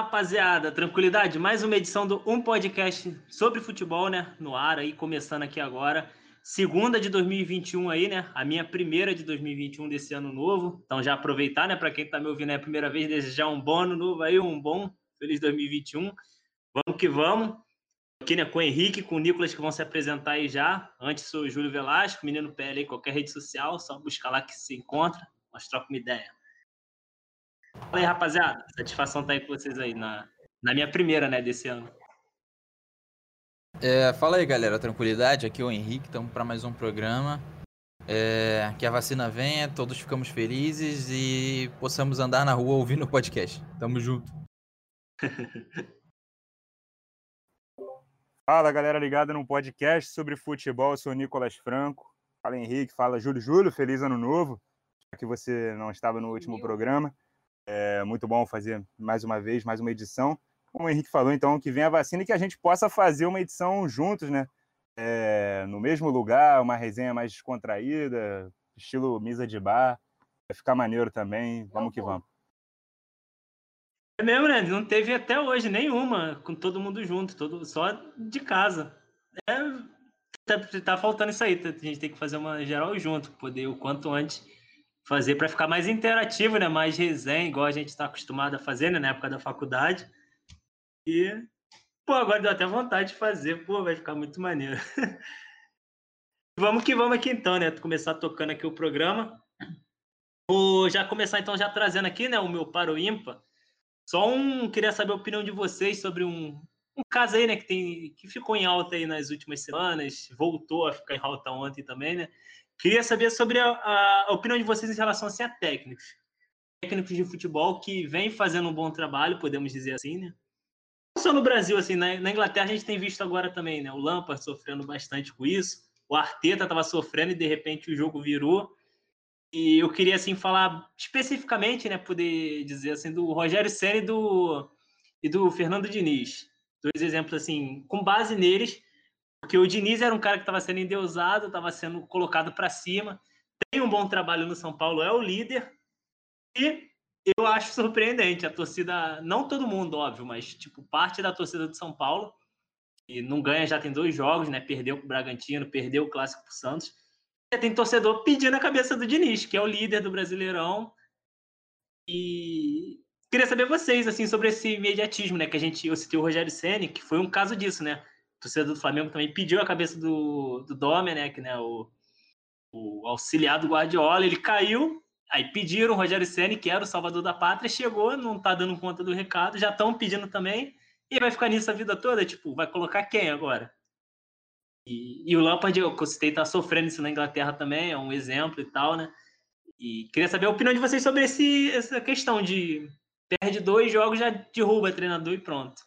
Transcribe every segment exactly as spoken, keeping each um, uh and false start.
rapaziada, tranquilidade? Mais uma edição do Um Podcast sobre futebol, né? No ar aí, começando aqui agora. Segunda de dois mil e vinte e um aí, né? A minha primeira de dois mil e vinte e um desse ano novo. Então já aproveitar, né? Para quem tá me ouvindo é a primeira vez, desejar um bom ano novo aí, um bom feliz dois mil e vinte e um. Vamos que vamos. Aqui, né? Com o Henrique, com o Nicolas que vão se apresentar aí já. Antes sou o Júlio Velasco, menino P L aí, qualquer rede social, só buscar lá que se encontra. Nós trocamos uma ideia. Fala aí, rapaziada. Satisfação estar aí com vocês aí na, na minha primeira, né, desse ano. É, fala aí, galera. Tranquilidade? Aqui é o Henrique. Estamos para mais um programa. É, que a vacina venha, todos ficamos felizes e possamos andar na rua ouvindo o podcast. Tamo junto. Fala, galera ligada num podcast sobre futebol. Eu sou o Nicolas Franco. Fala, Henrique. Fala, Júlio. Júlio, feliz ano novo. Já que você não estava no último programa. É muito bom fazer mais uma vez, mais uma edição. Como o Henrique falou, então, que vem a vacina e que a gente possa fazer uma edição juntos, né? É, no mesmo lugar, uma resenha mais descontraída, estilo mesa de bar. Vai ficar maneiro também. Vamos que vamos. É mesmo, né? Não teve até hoje nenhuma com todo mundo junto, todo, só de casa. É, tá, tá faltando isso aí. A gente tem que fazer uma geral junto, poder o quanto antes fazer para ficar mais interativo, né? Mais resenha, igual a gente está acostumado a fazer, né? Na época da faculdade. E, pô, agora deu até vontade de fazer. Pô, vai ficar muito maneiro. Vamos que vamos aqui então, né? Começar tocando aqui o programa. Vou já começar então já trazendo aqui, né? O meu par ou ímpar. Só um, queria saber a opinião de vocês sobre um, um caso aí, né? Que, tem, que ficou em alta aí nas últimas semanas. Voltou a ficar em alta ontem também, né? Queria saber sobre a, a opinião de vocês em relação assim, a técnicos. Técnicos de futebol que vêm fazendo um bom trabalho, podemos dizer assim, né? Não só no Brasil, assim, na, na Inglaterra a gente tem visto agora também, né? O Lampard sofrendo bastante com isso. O Arteta estava sofrendo e de repente o jogo virou. E eu queria, assim, falar especificamente, né? Poder dizer, assim, do Rogério Ceni e do, e do Fernando Diniz. Dois exemplos, assim, com base neles. Porque o Diniz era um cara que estava sendo endeusado, estava sendo colocado para cima. Tem um bom trabalho no São Paulo, é o líder. E eu acho surpreendente a torcida, não todo mundo, óbvio, mas tipo parte da torcida do São Paulo, que não ganha já tem dois jogos, né? Perdeu para o Bragantino, perdeu o Clássico para o Santos. E tem torcedor pedindo a cabeça do Diniz, que é o líder do Brasileirão. E queria saber vocês assim sobre esse imediatismo, né? Que a gente, eu citei o Rogério Ceni, que foi um caso disso, né? O torcedor do Flamengo também pediu a cabeça do, do Domenech, né? O, o auxiliar do Guardiola, ele caiu. Aí pediram o Rogério Ceni, que era o salvador da pátria, chegou, não tá dando conta do recado, já estão pedindo também, e vai ficar nisso a vida toda, tipo, vai colocar quem agora? E, e o Lampard, eu citei, tá sofrendo isso na Inglaterra também, é um exemplo e tal, né? E queria saber a opinião de vocês sobre esse, essa questão de perde dois jogos, já derruba treinador e pronto.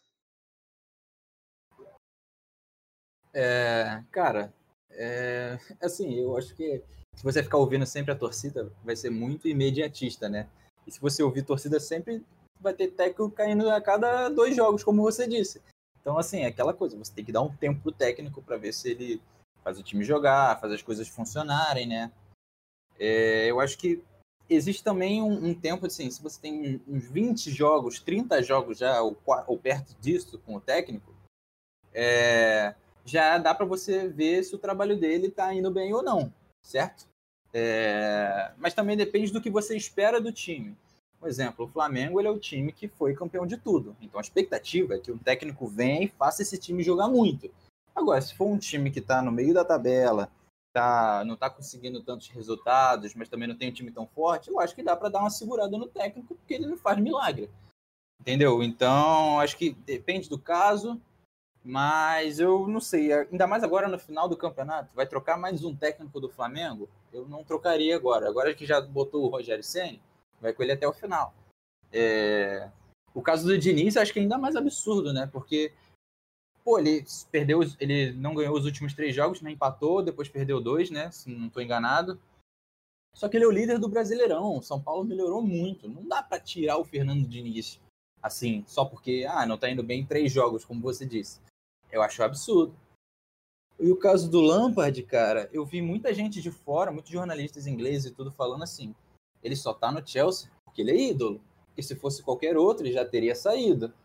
É, cara, é, assim, eu acho que se você ficar ouvindo sempre a torcida, vai ser muito imediatista, né? E se você ouvir torcida sempre, vai ter técnico caindo a cada dois jogos, como você disse. Então, assim, é aquela coisa, você tem que dar um tempo pro técnico para ver se ele faz o time jogar, faz as coisas funcionarem, né? É, eu acho que existe também um, um tempo, assim, se você tem uns vinte jogos, trinta jogos já, ou, ou perto disso com o técnico, é, já dá para você ver se o trabalho dele está indo bem ou não, certo? É, mas também depende do que você espera do time. Por exemplo, o Flamengo ele é o time que foi campeão de tudo. Então a expectativa é que um técnico venha e faça esse time jogar muito. Agora, se for um time que está no meio da tabela, tá, não está conseguindo tantos resultados, mas também não tem um time tão forte, eu acho que dá para dar uma segurada no técnico, porque ele não faz milagre. Entendeu? Então, acho que depende do caso, mas eu não sei. Ainda mais agora no final do campeonato, vai trocar mais um técnico do Flamengo? Eu não trocaria agora. Agora que já botou o Rogério Ceni, vai com ele até o final. É... O caso do Diniz, acho que é ainda mais absurdo, né? Porque, pô, ele perdeu, ele não ganhou os últimos três jogos, né? Empatou, depois perdeu dois, né? Se não estou enganado. Só que ele é o líder do Brasileirão. O São Paulo melhorou muito. Não dá para tirar o Fernando Diniz assim, só porque ah, não tá indo bem em três jogos, como você disse. Eu acho absurdo. E o caso do Lampard, cara, eu vi muita gente de fora, muitos jornalistas ingleses e tudo falando assim, ele só tá no Chelsea porque ele é ídolo. Porque se fosse qualquer outro, ele já teria saído.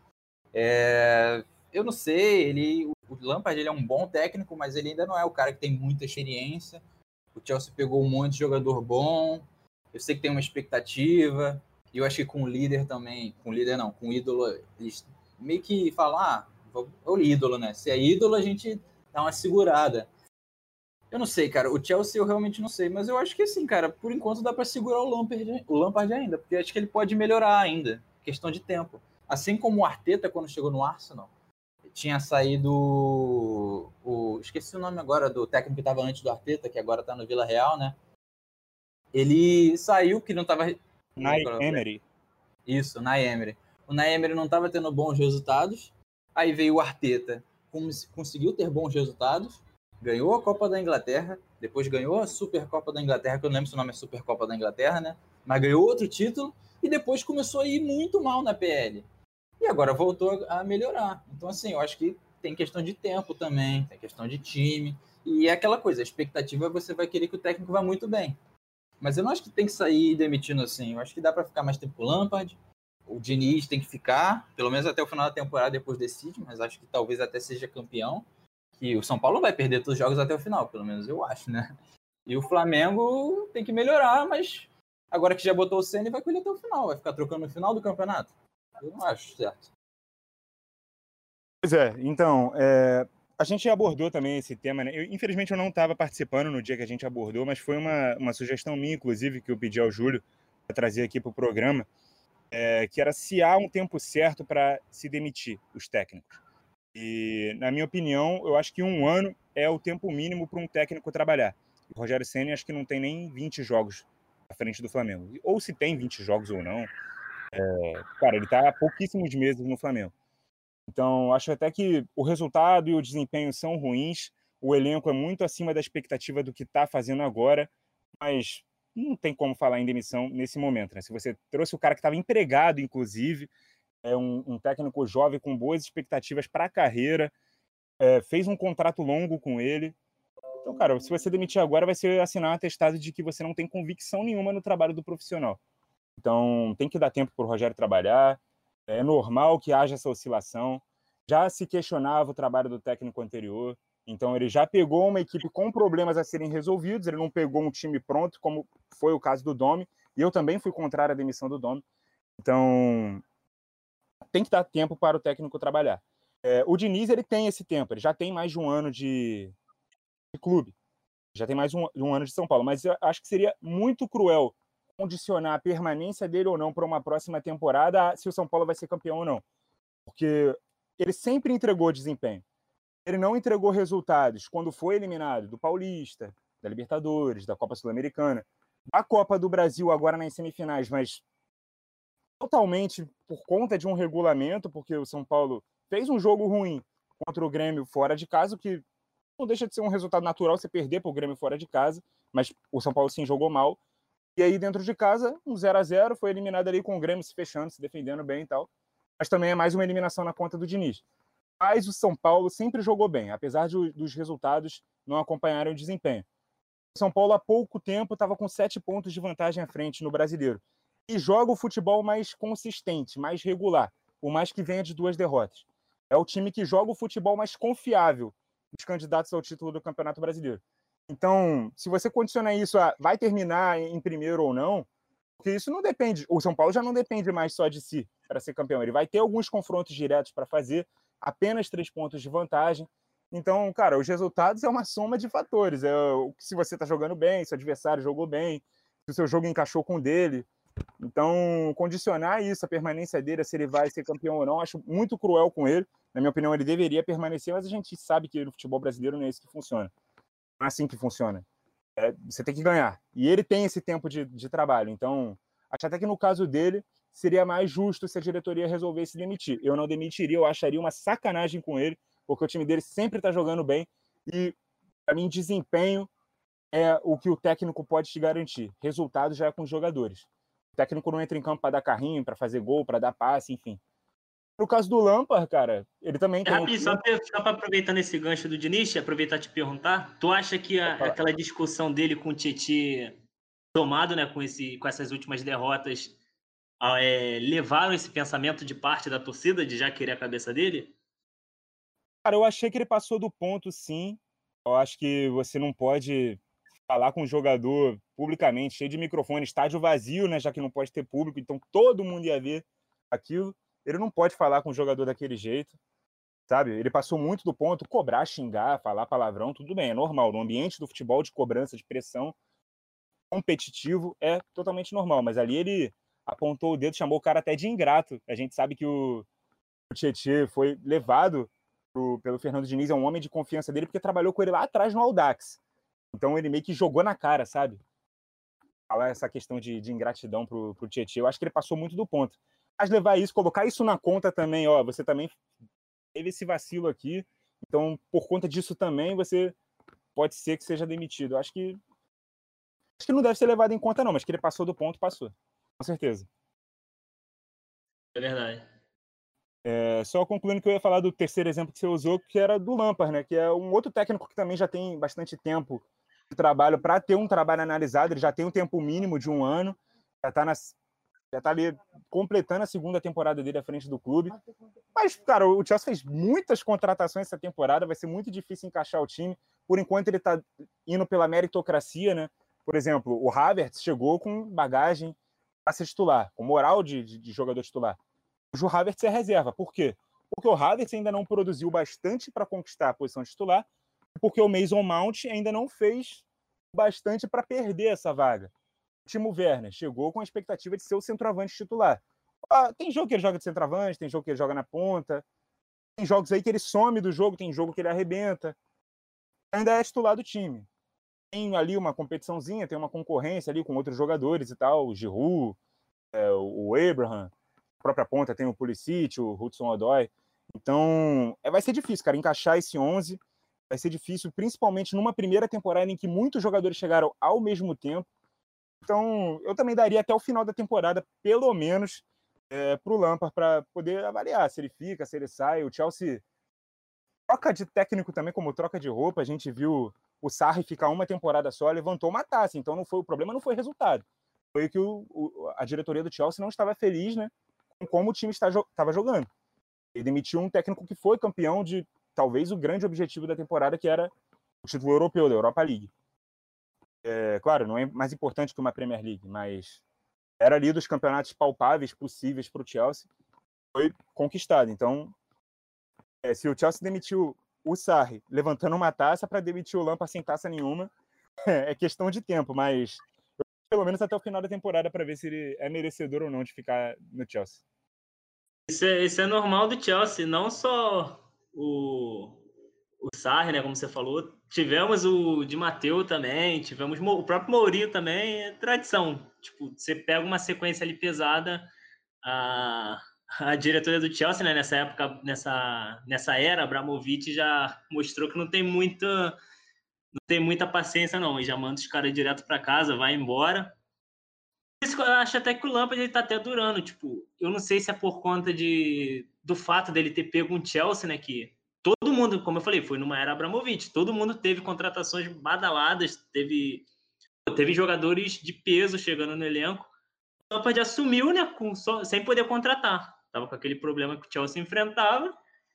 É, eu não sei, ele, o Lampard ele é um bom técnico, mas ele ainda não é o cara que tem muita experiência. O Chelsea pegou um monte de jogador bom. Eu sei que tem uma expectativa. E eu acho que com o líder também, com o líder não, com o ídolo, eles meio que falam, ah, é o ídolo, né? Se é ídolo, a gente dá uma segurada. Eu não sei, cara. O Chelsea eu realmente não sei, mas eu acho que assim, cara, por enquanto dá para segurar o Lampard, o Lampard ainda, porque acho que ele pode melhorar ainda, questão de tempo. Assim como o Arteta quando chegou no Arsenal, tinha saído o, esqueci o nome agora do técnico que estava antes do Arteta, que agora está no Vila Real, né? Ele saiu que não estava Unai Emery. Isso, Unai Emery. O Unai Emery não estava tendo bons resultados. Aí veio o Arteta, conseguiu ter bons resultados. Ganhou a Copa da Inglaterra, depois ganhou a Supercopa da Inglaterra, que eu não lembro se o nome é Supercopa da Inglaterra, né? Mas ganhou outro título e depois começou a ir muito mal na P L. E agora voltou a melhorar. Então, assim, eu acho que tem questão de tempo também, tem questão de time. E é aquela coisa, a expectativa é você vai querer que o técnico vá muito bem. Mas eu não acho que tem que sair demitindo assim. Eu acho que dá para ficar mais tempo com o Lampard. O Diniz tem que ficar, pelo menos até o final da temporada, depois decide, mas acho que talvez até seja campeão. Que o São Paulo vai perder todos os jogos até o final, pelo menos eu acho, né? E o Flamengo tem que melhorar, mas agora que já botou o Ceni, vai colher até o final, vai ficar trocando no final do campeonato. Eu não acho certo. Pois é, então, é, a gente abordou também esse tema, né? Eu, infelizmente eu não estava participando no dia que a gente abordou, mas foi uma, uma sugestão minha, inclusive, que eu pedi ao Júlio para trazer aqui para o programa, é, que era se há um tempo certo para se demitir os técnicos. E, na minha opinião, eu acho que um ano é o tempo mínimo para um técnico trabalhar. O Rogério Ceni acho que não tem nem vinte jogos à frente do Flamengo. Ou se tem vinte jogos ou não. É, cara, ele está há pouquíssimos meses no Flamengo. Então, acho até que o resultado e o desempenho são ruins. O elenco é muito acima da expectativa do que está fazendo agora. Mas não tem como falar em demissão nesse momento, né? Se você trouxe o cara que estava empregado, inclusive, é um, um técnico jovem com boas expectativas para a carreira, é, fez um contrato longo com ele. Então, cara, se você demitir agora, vai ser assinar um atestado de que você não tem convicção nenhuma no trabalho do profissional. Então, tem que dar tempo para o Rogério trabalhar. É normal que haja essa oscilação. Já se questionava o trabalho do técnico anterior. Então, ele já pegou uma equipe com problemas a serem resolvidos. Ele não pegou um time pronto, como foi o caso do Domi. E eu também fui contrário à demissão do Domi. Então, tem que dar tempo para o técnico trabalhar. É, o Diniz, ele tem esse tempo. Ele já tem mais de um ano de, de clube. Já tem mais um, um ano de São Paulo. Mas eu acho que seria muito cruel condicionar a permanência dele ou não para uma próxima temporada se o São Paulo vai ser campeão ou não. Porque ele sempre entregou desempenho. Ele não entregou resultados quando foi eliminado do Paulista, da Libertadores, da Copa Sul-Americana, da Copa do Brasil agora nas semifinais, mas totalmente por conta de um regulamento, porque o São Paulo fez um jogo ruim contra o Grêmio fora de casa, o que não deixa de ser um resultado natural você perder para o Grêmio fora de casa, mas o São Paulo sim jogou mal. E aí, dentro de casa, um zero a zero, foi eliminado ali com o Grêmio se fechando, se defendendo bem e tal. Mas também é mais uma eliminação na conta do Diniz. Mas o São Paulo sempre jogou bem, apesar de, dos resultados não acompanharem o desempenho. O São Paulo, há pouco tempo, estava com sete pontos de vantagem à frente no Brasileiro. E joga o futebol mais consistente, mais regular, por mais que venha de duas derrotas. É o time que joga o futebol mais confiável dos candidatos ao título do Campeonato Brasileiro. Então, se você condicionar isso a vai terminar em primeiro ou não, porque isso não depende, o São Paulo já não depende mais só de si para ser campeão. Ele vai ter alguns confrontos diretos para fazer, apenas três pontos de vantagem. Então, cara, os resultados é uma soma de fatores. É se você está jogando bem, se o adversário jogou bem, se o seu jogo encaixou com o dele. Então, condicionar isso, a permanência dele, se ele vai ser campeão ou não, acho muito cruel com ele. Na minha opinião, ele deveria permanecer, mas a gente sabe que no futebol brasileiro não é isso que funciona. Não é assim que funciona. É, você tem que ganhar. E ele tem esse tempo de, de trabalho. Então, acho até que no caso dele, seria mais justo se a diretoria resolvesse demitir. Eu não demitiria, eu acharia uma sacanagem com ele, porque o time dele sempre está jogando bem. E, para mim, desempenho é o que o técnico pode te garantir. Resultado já é com os jogadores. O técnico não entra em campo para dar carrinho, para fazer gol, para dar passe, enfim. No caso do Lampard, cara, ele também tem... Rapidinho, só para aproveitar nesse gancho do Diniz, aproveitar e te perguntar, tu acha que a, aquela discussão dele com o Tietchan tomado, né, com, esse, com essas últimas derrotas, é, levaram esse pensamento de parte da torcida de já querer a cabeça dele? Cara, eu achei que ele passou do ponto, sim. Eu acho que você não pode falar com o jogador publicamente, cheio de microfone, estádio vazio, né, já que não pode ter público, então todo mundo ia ver aquilo. Ele não pode falar com o jogador daquele jeito, sabe? Ele passou muito do ponto, cobrar, xingar, falar palavrão, tudo bem, é normal. No ambiente do futebol, de cobrança, de pressão, competitivo, é totalmente normal. Mas ali ele apontou o dedo, chamou o cara até de ingrato. A gente sabe que o, o Tietê foi levado pro, pelo Fernando Diniz, é um homem de confiança dele, porque trabalhou com ele lá atrás no Audax. Então ele meio que jogou na cara, sabe? Falar essa questão de, de ingratidão pro, pro Tietê, eu acho que ele passou muito do ponto. Mas levar isso, colocar isso na conta também, ó, você também teve esse vacilo aqui, então por conta disso também você pode ser que seja demitido. Eu acho que acho que não deve ser levado em conta não, mas que ele passou do ponto, passou. Com certeza. É verdade. É, só concluindo que eu ia falar do terceiro exemplo que você usou, que era do Lampard, né? Que é um outro técnico que também já tem bastante tempo de trabalho para ter um trabalho analisado, ele já tem um tempo mínimo de um ano, já está nas já tá ali completando a segunda temporada dele à frente do clube. Mas, cara, o Chelsea fez muitas contratações essa temporada, vai ser muito difícil encaixar o time. Por enquanto, ele está indo pela meritocracia, né? Por exemplo, o Havertz chegou com bagagem para ser titular, com moral de, de, de jogador titular. O Havertz é reserva. Por quê? Porque o Havertz ainda não produziu bastante para conquistar a posição de titular, porque o Mason Mount ainda não fez bastante para perder essa vaga. O Timo Werner chegou com a expectativa de ser o centroavante titular. Ah, tem jogo que ele joga de centroavante, tem jogo que ele joga na ponta, tem jogos aí que ele some do jogo, tem jogo que ele arrebenta. Ainda é titular do time. Tem ali uma competiçãozinha, tem uma concorrência ali com outros jogadores e tal, o Giroud, é, o Abraham, a própria ponta tem o Pulisic, o Hudson-Odoi. Então, é, vai ser difícil, cara, encaixar esse onze. Vai ser difícil, principalmente numa primeira temporada em que muitos jogadores chegaram ao mesmo tempo. Então, eu também daria até o final da temporada, pelo menos, é, para o Lampard, para poder avaliar se ele fica, se ele sai. O Chelsea troca de técnico também, como troca de roupa. A gente viu o Sarri ficar uma temporada só, levantou uma taça. Então, não foi, o problema não foi resultado. Foi que o, o, a diretoria do Chelsea não estava feliz, né, com como o time estava jogando. Ele demitiu um técnico que foi campeão de talvez o grande objetivo da temporada, que era o título europeu, da Europa League. É, claro, não é mais importante que uma Premier League, mas era ali dos campeonatos palpáveis possíveis para o Chelsea, foi conquistado. Então, é, se o Chelsea demitiu o Sarri levantando uma taça para demitir o Lampard sem taça nenhuma, é questão de tempo, mas pelo menos até o final da temporada para ver se ele é merecedor ou não de ficar no Chelsea. Isso é, isso é normal do Chelsea, não só o, o Sarri, né, como você falou. Tivemos o Di Matteo também, tivemos o próprio Mourinho também, é tradição. Tipo, você pega uma sequência ali pesada, a, a diretoria do Chelsea, né, nessa época, nessa, nessa era, Abramovich já mostrou que não tem muita, não tem muita paciência, não. E já manda os caras direto para casa, vai embora. Por isso que eu acho até que o Lampard ele tá até durando. Tipo, eu não sei se é por conta de, do fato dele ter pego um Chelsea, né, que todo mundo, como eu falei, foi numa era Abramovich, todo mundo teve contratações badaladas, teve, teve jogadores de peso chegando no elenco. O Lampard assumiu, né, com, só, sem poder contratar. Tava com aquele problema que o Chelsea enfrentava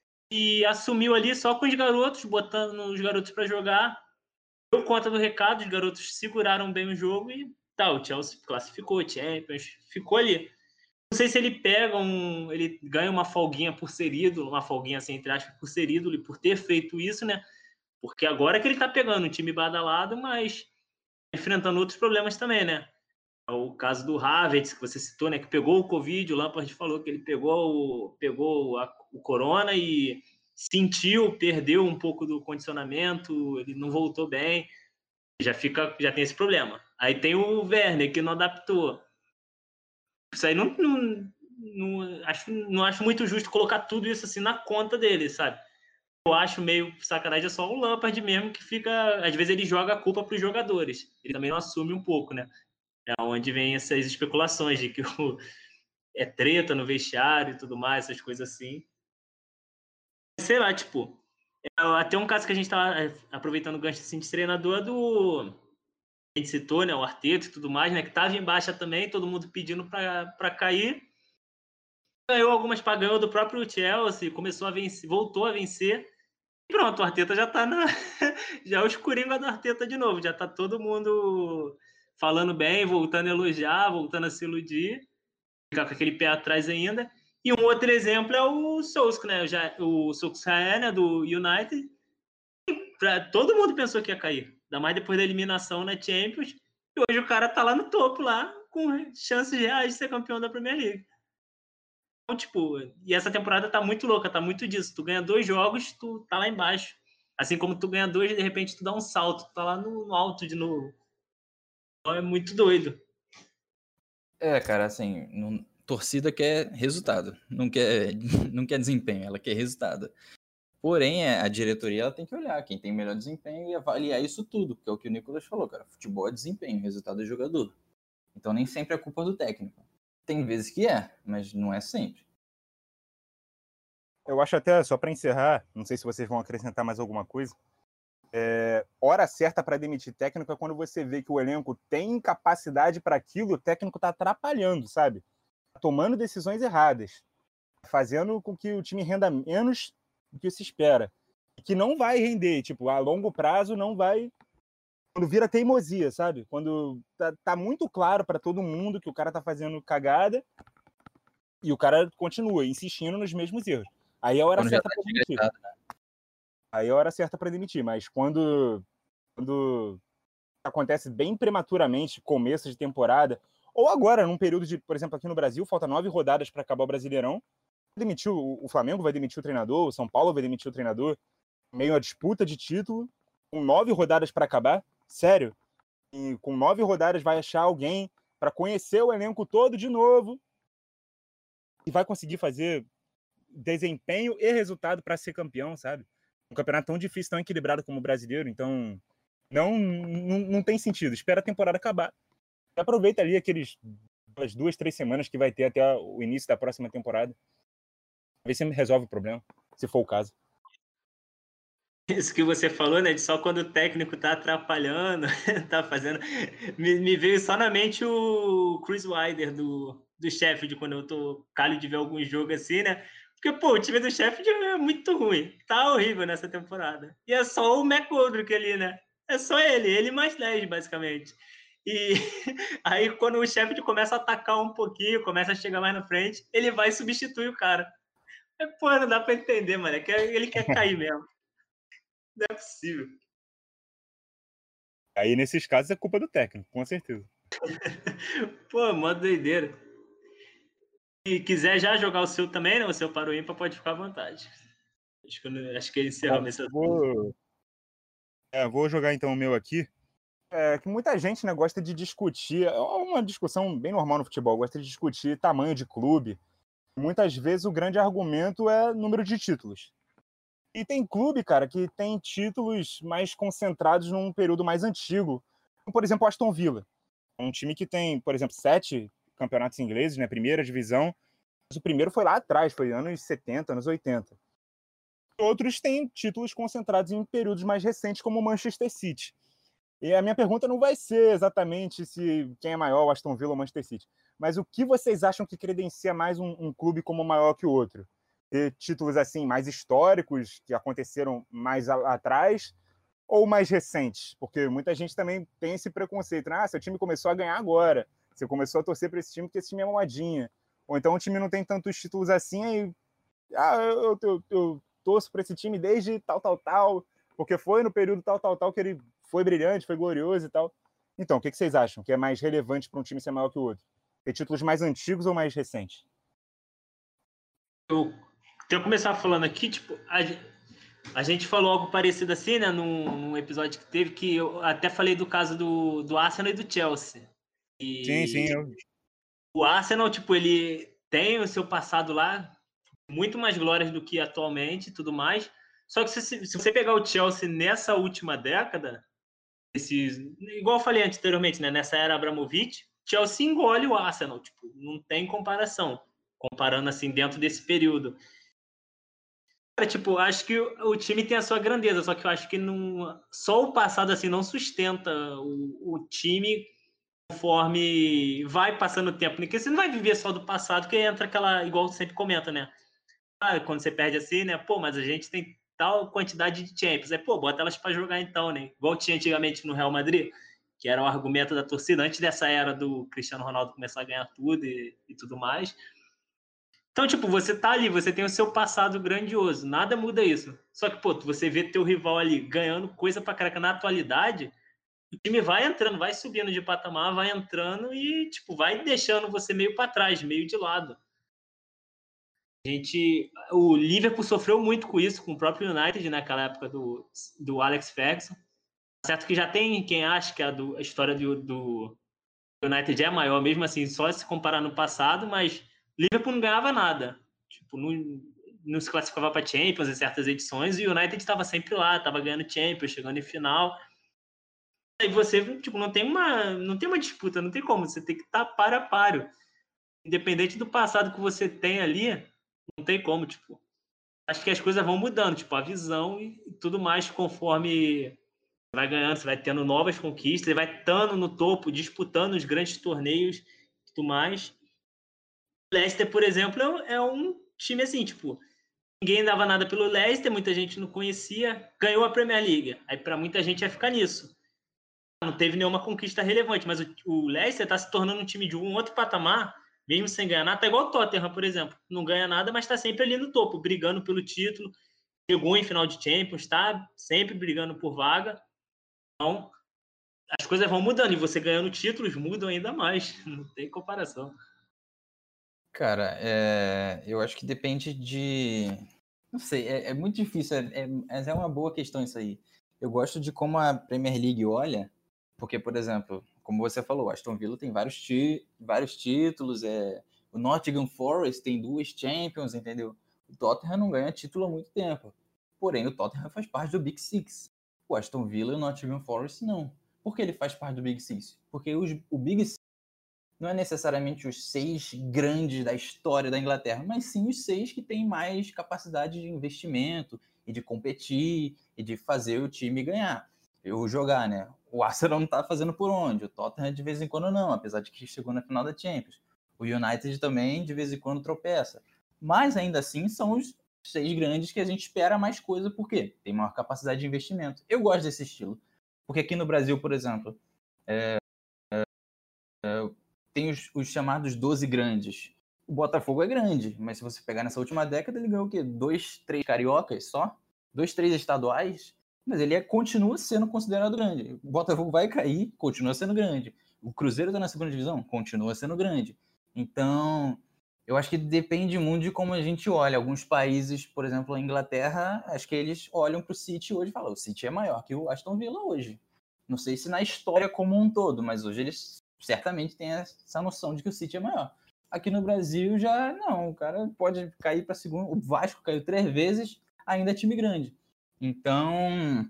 e assumiu ali só com os garotos, botando os garotos para jogar. Deu conta do recado, os garotos seguraram bem o jogo e tá, o Chelsea classificou, Champions, ficou ali. Não sei se ele pega um. Ele ganha uma folguinha por ser ídolo, uma folguinha assim, entre aspas, por ser ídolo e por ter feito isso, né? Porque agora que ele tá pegando um time badalado, mas enfrentando outros problemas também, né? O caso do Havertz, que você citou, né? Que pegou o Covid, o Lampard falou que ele pegou o, pegou a, o Corona e sentiu, perdeu um pouco do condicionamento, ele não voltou bem, já fica, já tem esse problema. Aí tem o Werner, que não adaptou. Isso aí não, não, não, acho, não acho muito justo colocar tudo isso assim na conta dele, sabe? Eu acho meio sacanagem, é só o Lampard mesmo que fica. Às vezes ele joga a culpa para os jogadores. Ele também não assume um pouco, né? É onde vem essas especulações de que o, é treta no vestiário e tudo mais, essas coisas assim. Sei lá, tipo. Até um caso que a gente tava aproveitando o gancho assim, de treinador do. a gente citou, né, o Arteta e tudo mais, né, que estava em baixa também, todo mundo pedindo para cair. Ganhou algumas pagando do próprio Chelsea, começou a vencer, voltou a vencer. E pronto, o Arteta já tá na. Já é o escurinho do Arteta de novo, já tá todo mundo falando bem, voltando a elogiar, voltando a se iludir, ficar com aquele pé atrás ainda. E um outro exemplo é o Solskjaer, né? Já, o Solskjaer, né, do United. Pra, todo mundo pensou que ia cair, ainda mais depois da eliminação na Champions. E hoje o cara tá lá no topo, lá, com chances reais de ser campeão da Premier League. Então, tipo, e essa temporada tá muito louca, tá muito disso. Tu ganha dois jogos, tu tá lá embaixo. Assim como tu ganha dois, de repente tu dá um salto, tu tá lá no, no alto de novo. Então é muito doido. É, cara, assim, não, torcida quer resultado, não quer, não quer desempenho, ela quer resultado. Porém, a diretoria ela tem que olhar quem tem melhor desempenho e avaliar isso tudo, que é o que o Nicolas falou, cara. Futebol é desempenho, resultado é jogador. Então nem sempre é culpa do técnico. Tem vezes que é, mas não é sempre. Eu acho até, só para encerrar, não sei se vocês vão acrescentar mais alguma coisa, é, hora certa para demitir técnico é quando você vê que o elenco tem capacidade para aquilo, o técnico está atrapalhando, sabe? Tá tomando decisões erradas, fazendo com que o time renda menos do que se espera. E que não vai render, tipo, a longo prazo não vai... Quando vira teimosia, sabe? Quando tá, tá muito claro para todo mundo que o cara tá fazendo cagada e o cara continua insistindo nos mesmos erros. Aí é a hora Quando certa tá para demitir. errado, né? Aí é a hora certa para demitir, mas quando, quando acontece bem prematuramente, começo de temporada, ou agora, num período de, por exemplo, aqui no Brasil, falta nove rodadas para acabar o Brasileirão, demitiu o Flamengo vai demitir o treinador, o São Paulo vai demitir o treinador, meio a disputa de título, com nove rodadas para acabar, sério, e com nove rodadas vai achar alguém para conhecer o elenco todo de novo e vai conseguir fazer desempenho e resultado para ser campeão, sabe? Um campeonato tão difícil, tão equilibrado como o brasileiro, então não, não, não tem sentido. Espera a temporada acabar. Aproveita ali aqueles as duas, três semanas que vai ter até o início da próxima temporada. Vê se resolve o problema, se for o caso. Isso que você falou, né? De só quando o técnico tá atrapalhando, tá fazendo. Me, me veio só na mente o Chris Wilder do, do Sheffield, quando eu tô calho de ver algum jogo assim, né? Porque, pô, o time do Sheffield é muito ruim. Tá horrível nessa temporada. E é só o McGoldrick ali, né? É só ele, ele mais dez, basicamente. E aí, quando o Sheffield começa a atacar um pouquinho, começa a chegar mais na frente, ele vai e substitui o cara. É, pô, não dá pra entender, mano. É que ele quer cair mesmo. Não é possível. Aí, nesses casos, é culpa do técnico, com certeza. Pô, mó doideira. Se quiser já jogar o seu também, né? O seu para o ímpar, pode ficar à vontade. Acho que, eu, acho que encerramos esse assunto. Vou, é, vou jogar então o meu aqui. É que muita gente, né, gosta de discutir, é uma discussão bem normal no futebol, gosta de discutir tamanho de clube. Muitas vezes o grande argumento é número de títulos. E tem clube, cara, que tem títulos mais concentrados num período mais antigo. Como, por exemplo, o Aston Villa. É um time que tem, por exemplo, sete campeonatos ingleses, né, primeira divisão. Mas o primeiro foi lá atrás, foi anos setenta, anos oitenta. Outros têm títulos concentrados em períodos mais recentes, como o Manchester City. E a minha pergunta não vai ser exatamente se quem é maior, o Aston Villa ou o Manchester City, mas o que vocês acham que credencia mais um, um clube como maior que o outro? Ter títulos assim mais históricos, que aconteceram mais a, atrás, ou mais recentes? Porque muita gente também tem esse preconceito, né? Ah, seu time começou a ganhar agora, você começou a torcer para esse time porque esse time é modinha. Ou então o time não tem tantos títulos assim, aí ah, eu, eu, eu torço para esse time desde tal, tal, tal, porque foi no período tal, tal, tal que ele foi brilhante, foi glorioso e tal. Então, o que vocês acham que é mais relevante para um time ser maior que o outro? Ter títulos mais antigos ou mais recentes? Eu tenho que começar falando aqui, tipo, a, a gente falou algo parecido assim, né, num, num episódio que teve, que eu até falei do caso do, do Arsenal e do Chelsea. Sim, sim. E Eu... o Arsenal, tipo, ele tem o seu passado lá, muito mais glórias do que atualmente e tudo mais. Só que se, se você pegar o Chelsea nessa última década, esses, igual eu falei anteriormente, né, nessa era Abramovich, Chelsea engole o Arsenal, tipo, não tem comparação, comparando assim dentro desse período. Cara, tipo, acho que o, o time tem a sua grandeza, só que eu acho que não, só o passado assim não sustenta o, o time conforme vai passando o tempo. Porque você não vai viver só do passado, que entra aquela, igual você sempre comenta, né? Ah, quando você perde assim, né? Pô, mas a gente tem tal quantidade de Champions. Aí, pô, bota elas para jogar então, né? Igual tinha antigamente no Real Madrid, que era o argumento da torcida, antes dessa era do Cristiano Ronaldo começar a ganhar tudo e, e tudo mais. Então, tipo, você tá ali, você tem o seu passado grandioso, nada muda isso. Só que, pô, você vê teu rival ali ganhando coisa pra caraca na atualidade, o time vai entrando, vai subindo de patamar, vai entrando e, tipo, vai deixando você meio para trás, meio de lado. A gente, o Liverpool sofreu muito com isso, com o próprio United naquela época do, do Alex Ferguson. Certo que já tem quem acha que a, do, a história do, do United é maior, mesmo assim, só se comparar no passado, mas o Liverpool não ganhava nada. Tipo, não, não se classificava para Champions em certas edições e o United estava sempre lá, estava ganhando Champions, chegando em final. Aí você, tipo, não tem uma, não tem uma disputa, não tem como, você tem que estar tá par a par. Independente do passado que você tem ali, não tem como, tipo. Acho que as coisas vão mudando, tipo, a visão e tudo mais conforme você vai ganhando, você vai tendo novas conquistas, você vai estando no topo, disputando os grandes torneios e tudo mais. O Leicester, por exemplo, é um time assim, tipo, ninguém dava nada pelo Leicester, muita gente não conhecia, ganhou a Premier League. Aí para muita gente ia ficar nisso. Não teve nenhuma conquista relevante, mas o, o Leicester está se tornando um time de um outro patamar, mesmo sem ganhar nada. Tá igual o Tottenham, por exemplo. Não ganha nada, mas está sempre ali no topo, brigando pelo título. Chegou em final de Champions, está sempre brigando por vaga. Então, as coisas vão mudando. E você ganhando títulos, mudam ainda mais. Não tem comparação. Cara, é, eu acho que depende de... Não sei, é, é muito difícil. É, é, mas é uma boa questão isso aí. Eu gosto de como a Premier League olha, porque, por exemplo, como você falou, Aston Villa tem vários, ti, vários títulos, é, o Nottingham Forest tem duas Champions, entendeu? O Tottenham não ganha título há muito tempo. Porém, o Tottenham faz parte do Big Six. O Aston Villa e o Nottingham Forest não. Por que ele faz parte do Big Six? Porque os, o Big Six não é necessariamente os seis grandes da história da Inglaterra, mas sim os seis que têm mais capacidade de investimento e de competir e de fazer o time ganhar. Eu jogar, né? O Arsenal não tá fazendo por onde, o Tottenham de vez em quando não, apesar de que chegou na final da Champions. O United também de vez em quando tropeça. Mas ainda assim são os seis grandes que a gente espera mais coisa, porque tem maior capacidade de investimento. Eu gosto desse estilo. Porque aqui no Brasil, por exemplo, é, é, é, tem os, os chamados doze grandes. O Botafogo é grande, mas se você pegar nessa última década, ele ganhou o quê? Dois, três cariocas só? Dois, três estaduais? Mas ele é, continua sendo considerado grande. O Botafogo vai cair, continua sendo grande. O Cruzeiro está na segunda divisão, continua sendo grande. Então, eu acho que depende muito de como a gente olha. Alguns países, por exemplo, a Inglaterra, acho que eles olham para o City hoje e falam, o City é maior que o Aston Villa hoje. Não sei se na história como um todo, mas hoje eles certamente têm essa noção de que o City é maior. Aqui no Brasil já não, o cara pode cair para segundo. O Vasco caiu três vezes, ainda é time grande. Então,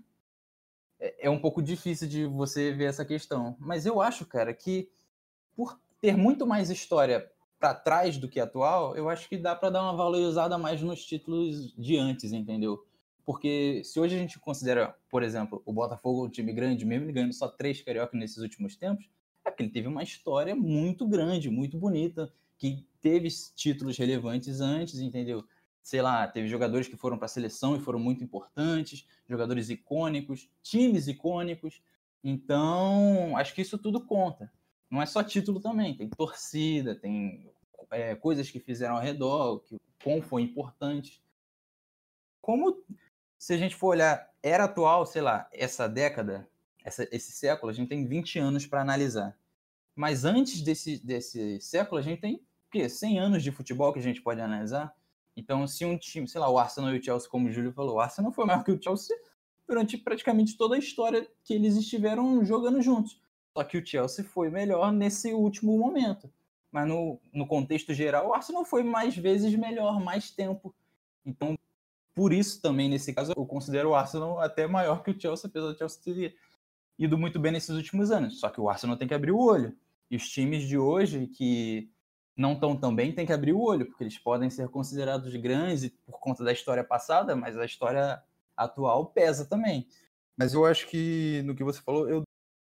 é um pouco difícil de você ver essa questão. Mas eu acho, cara, que por ter muito mais história para trás do que atual, eu acho que dá para dar uma valorizada mais nos títulos de antes, entendeu? Porque se hoje a gente considera, por exemplo, o Botafogo um time grande, mesmo ele ganhando só três carioca nesses últimos tempos, é porque ele teve uma história muito grande, muito bonita, que teve títulos relevantes antes, entendeu? Sei lá, teve jogadores que foram para a seleção e foram muito importantes, jogadores icônicos, times icônicos. Então, acho que isso tudo conta. Não é só título também, tem torcida, tem é, coisas que fizeram ao redor, que como foi importante. Como, se a gente for olhar, era atual, sei lá, essa década, essa, esse século, a gente tem vinte anos para analisar. Mas antes desse, desse século, a gente tem o quê? cem anos de futebol que a gente pode analisar. Então, se um time, sei lá, o Arsenal e o Chelsea, como o Júlio falou, o Arsenal foi maior que o Chelsea durante praticamente toda a história que eles estiveram jogando juntos. Só que o Chelsea foi melhor nesse último momento. Mas no, no contexto geral, o Arsenal foi mais vezes melhor, mais tempo. Então, por isso também, nesse caso, eu considero o Arsenal até maior que o Chelsea, apesar do Chelsea ter ido muito bem nesses últimos anos. Só que o Arsenal tem que abrir o olho. E os times de hoje que não estão tão bem, tem que abrir o olho, porque eles podem ser considerados grandes por conta da história passada, mas a história atual pesa também. Mas eu acho que, no que você falou, eu...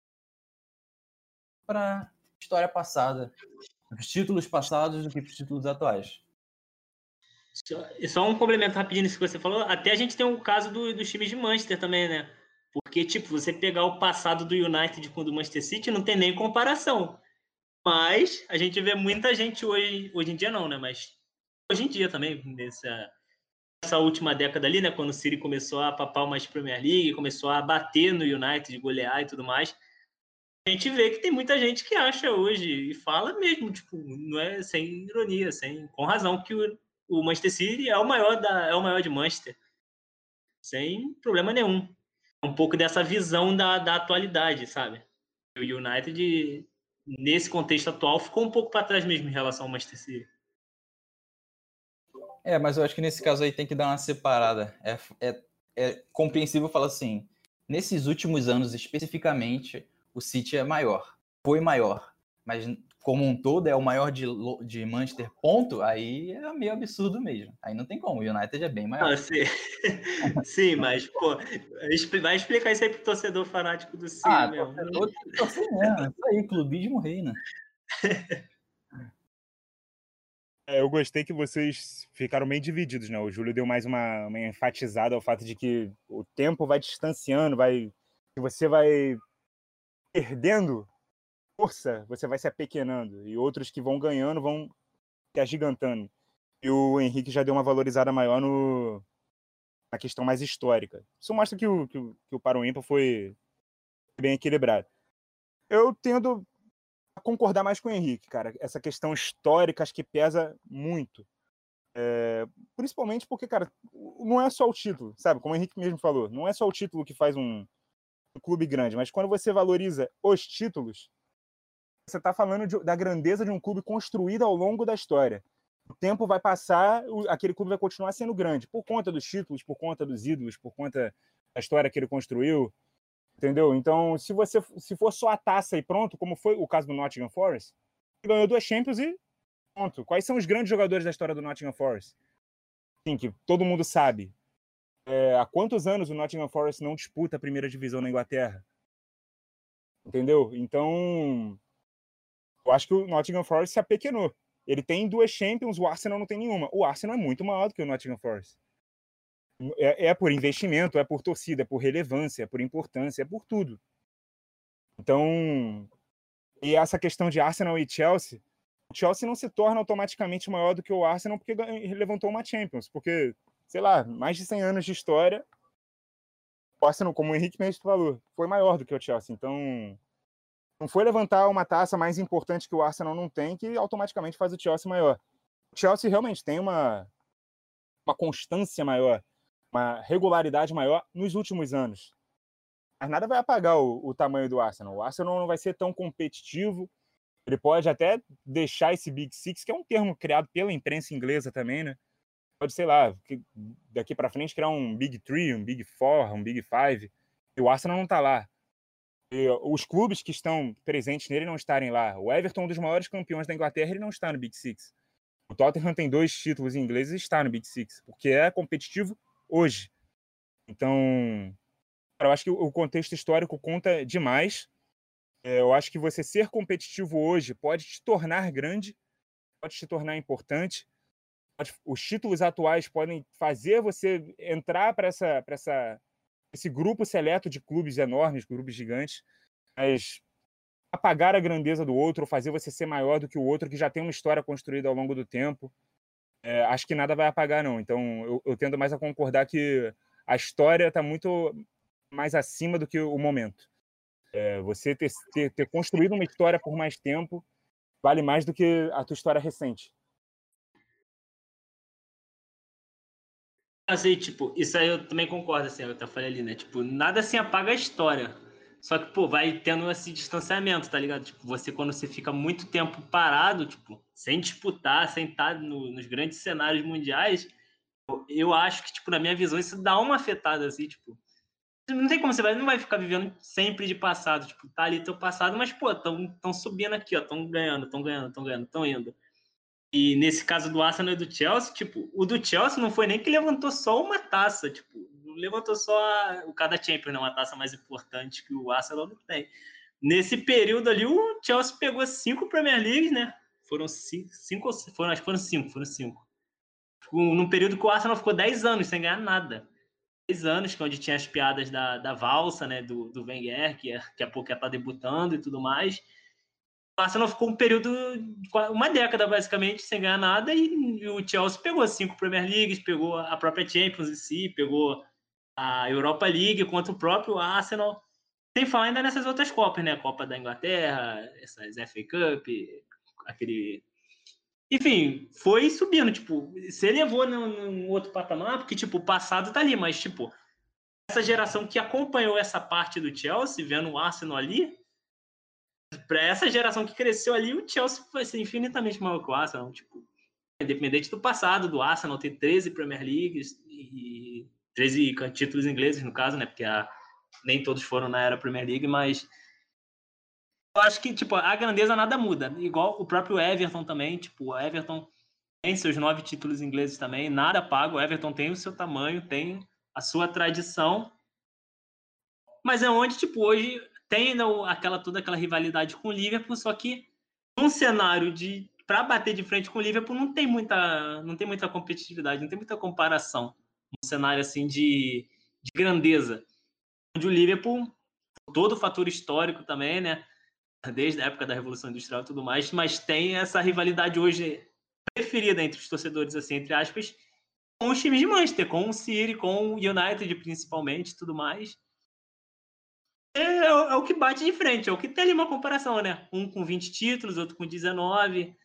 Para história passada, os títulos passados do que os títulos atuais. Só, só um complemento rapidinho nisso que você falou, até a gente tem o caso do, dos times de Manchester também, né? Porque, tipo, você pegar o passado do United com o do Manchester City, não tem nem comparação. Mas a gente vê muita gente hoje, hoje em dia não, né? Mas hoje em dia também, nessa, nessa última década ali, né? Quando o City começou a papar mais Premier League, começou a bater no United, golear e tudo mais, a gente vê que tem muita gente que acha hoje, e fala mesmo, tipo, não é sem ironia, sem, com razão, que o, o Manchester City é o maior da, é o maior de Manchester. Sem problema nenhum. Um pouco dessa visão da, da atualidade, sabe? O United, nesse contexto atual, ficou um pouco para trás mesmo em relação ao Manchester City. É, mas eu acho que nesse caso aí tem que dar uma separada. É, é, é compreensível falar assim, nesses últimos anos especificamente, o City é maior, foi maior, mas como um todo é o maior de, de Manchester, ponto, aí é meio absurdo mesmo. Aí não tem como, o United é bem maior. Ah, sim. Sim, mas, pô, vai explicar isso aí pro torcedor fanático do City ah, mesmo. Torcedor, torcedor mesmo, isso aí, clubismo reina. É, eu gostei que vocês ficaram bem divididos, né? O Júlio deu mais uma, uma enfatizada ao fato de que o tempo vai distanciando, vai, que você vai perdendo força, você vai se apequenando, e outros que vão ganhando vão se agigantando. E o Henrique já deu uma valorizada maior no, na questão mais histórica. Isso mostra que o, que o, que o Para o Ímpar foi bem equilibrado. Eu tendo a concordar mais com o Henrique, cara. Essa questão histórica acho que pesa muito. É, principalmente porque, cara, não é só o título, sabe? Como o Henrique mesmo falou, não é só o título que faz um, um clube grande, mas quando você valoriza os títulos, você está falando de, da grandeza de um clube construído ao longo da história. O tempo vai passar, o, aquele clube vai continuar sendo grande, por conta dos títulos, por conta dos ídolos, por conta da história que ele construiu, entendeu? Então, se você se for só a taça e pronto, como foi o caso do Nottingham Forest, ele ganhou duas Champions e pronto. Quais são os grandes jogadores da história do Nottingham Forest? Sim, que todo mundo sabe. É, há quantos anos o Nottingham Forest não disputa a primeira divisão na Inglaterra? Entendeu? Então, eu acho que o Nottingham Forest se apequenou. Ele tem duas Champions, o Arsenal não tem nenhuma. O Arsenal é muito maior do que o Nottingham Forest. É, é por investimento, é por torcida, é por relevância, é por importância, é por tudo. Então, e essa questão de Arsenal e Chelsea, o Chelsea não se torna automaticamente maior do que o Arsenal porque levantou uma Champions, porque, sei lá, mais de cem anos de história, o Arsenal, como o Henrique mesmo falou, foi maior do que o Chelsea. Então, não foi levantar uma taça mais importante que o Arsenal não tem que automaticamente faz o Chelsea maior. O Chelsea realmente tem uma, uma constância maior, uma regularidade maior nos últimos anos. Mas nada vai apagar o, o tamanho do Arsenal. O Arsenal não vai ser tão competitivo. Ele pode até deixar esse Big Six, que é um termo criado pela imprensa inglesa também, né? Pode, sei lá, daqui para frente criar um Big Three, um Big Four, um Big Five. E o Arsenal não está lá. E os clubes que estão presentes nele não estarem lá. O Everton, um dos maiores campeões da Inglaterra, ele não está no Big Six. O Tottenham tem dois títulos ingleses e está no Big Six, porque é competitivo hoje. Então, eu acho que o contexto histórico conta demais. Eu acho que você ser competitivo hoje pode te tornar grande, pode te tornar importante. Os títulos atuais podem fazer você entrar para essa, para essa, esse grupo seleto de clubes enormes, clubes gigantes, mas apagar a grandeza do outro, fazer você ser maior do que o outro, que já tem uma história construída ao longo do tempo, é, acho que nada vai apagar, não. Então, eu, eu tendo mais a concordar que a história está muito mais acima do que o momento. É, você ter, ter, ter construído uma história por mais tempo vale mais do que a tua história recente. Assim, tipo, isso aí eu também concordo, assim, eu até falei ali, né? Tipo, nada assim apaga a história. Só que, pô, vai tendo esse distanciamento, tá ligado? Tipo, você, quando você fica muito tempo parado, tipo, sem disputar, sem estar no, nos grandes cenários mundiais, eu acho que, tipo, na minha visão, isso dá uma afetada, assim, tipo, não tem como você vai, não vai ficar vivendo sempre de passado, tipo, tá ali teu passado, mas, pô, tão, tão subindo aqui, ó, tão ganhando, tão ganhando, tão ganhando, tão indo. E nesse caso do Arsenal e do Chelsea, tipo, o do Chelsea não foi nem que levantou só uma taça, tipo, não levantou só a, o cada Champions, né, uma taça mais importante que o Arsenal não tem. Nesse período ali, o Chelsea pegou cinco Premier League, né? Foram cinco, cinco foram, acho que foram cinco, foram cinco. Num período que o Arsenal ficou dez anos sem ganhar nada. dez anos, que é onde tinha as piadas da, da valsa, né, do, do Wenger, que daqui a pouco ia estar debutando e tudo mais. O Arsenal ficou um período, uma década basicamente, sem ganhar nada, e o Chelsea pegou cinco Premier Leagues, pegou a própria Champions em si, pegou a Europa League contra o próprio Arsenal, sem falar ainda nessas outras Copas, né? A Copa da Inglaterra, essas F A Cup, aquele... Enfim, foi subindo, tipo, você levou num, num outro patamar, porque, tipo, o passado tá ali, mas, tipo, essa geração que acompanhou essa parte do Chelsea, vendo o Arsenal ali, para essa geração que cresceu ali, o Chelsea vai ser infinitamente maior que o Arsenal. Tipo, independente do passado do Arsenal ter treze Premier Leagues e treze títulos ingleses, no caso, né? Porque a, nem todos foram na era Premier League, mas eu acho que tipo, a grandeza nada muda. Igual o próprio Everton também. Tipo, o Everton tem seus nove títulos ingleses também, nada paga. O Everton tem o seu tamanho, tem a sua tradição. Mas é onde, tipo, hoje tem aquela, toda aquela rivalidade com o Liverpool, só que num cenário de para bater de frente com o Liverpool não tem muita não tem muita competitividade, não tem muita comparação. Um cenário assim de, de grandeza. Onde o Liverpool, todo o fator histórico também, né? Desde a época da Revolução Industrial e tudo mais, mas tem essa rivalidade hoje preferida entre os torcedores, assim, entre aspas, com os times de Manchester, com o City, com o United principalmente, tudo mais. É, é, é o que bate de frente, é o que tem ali uma comparação, né? Um com vinte títulos, outro com dezenove.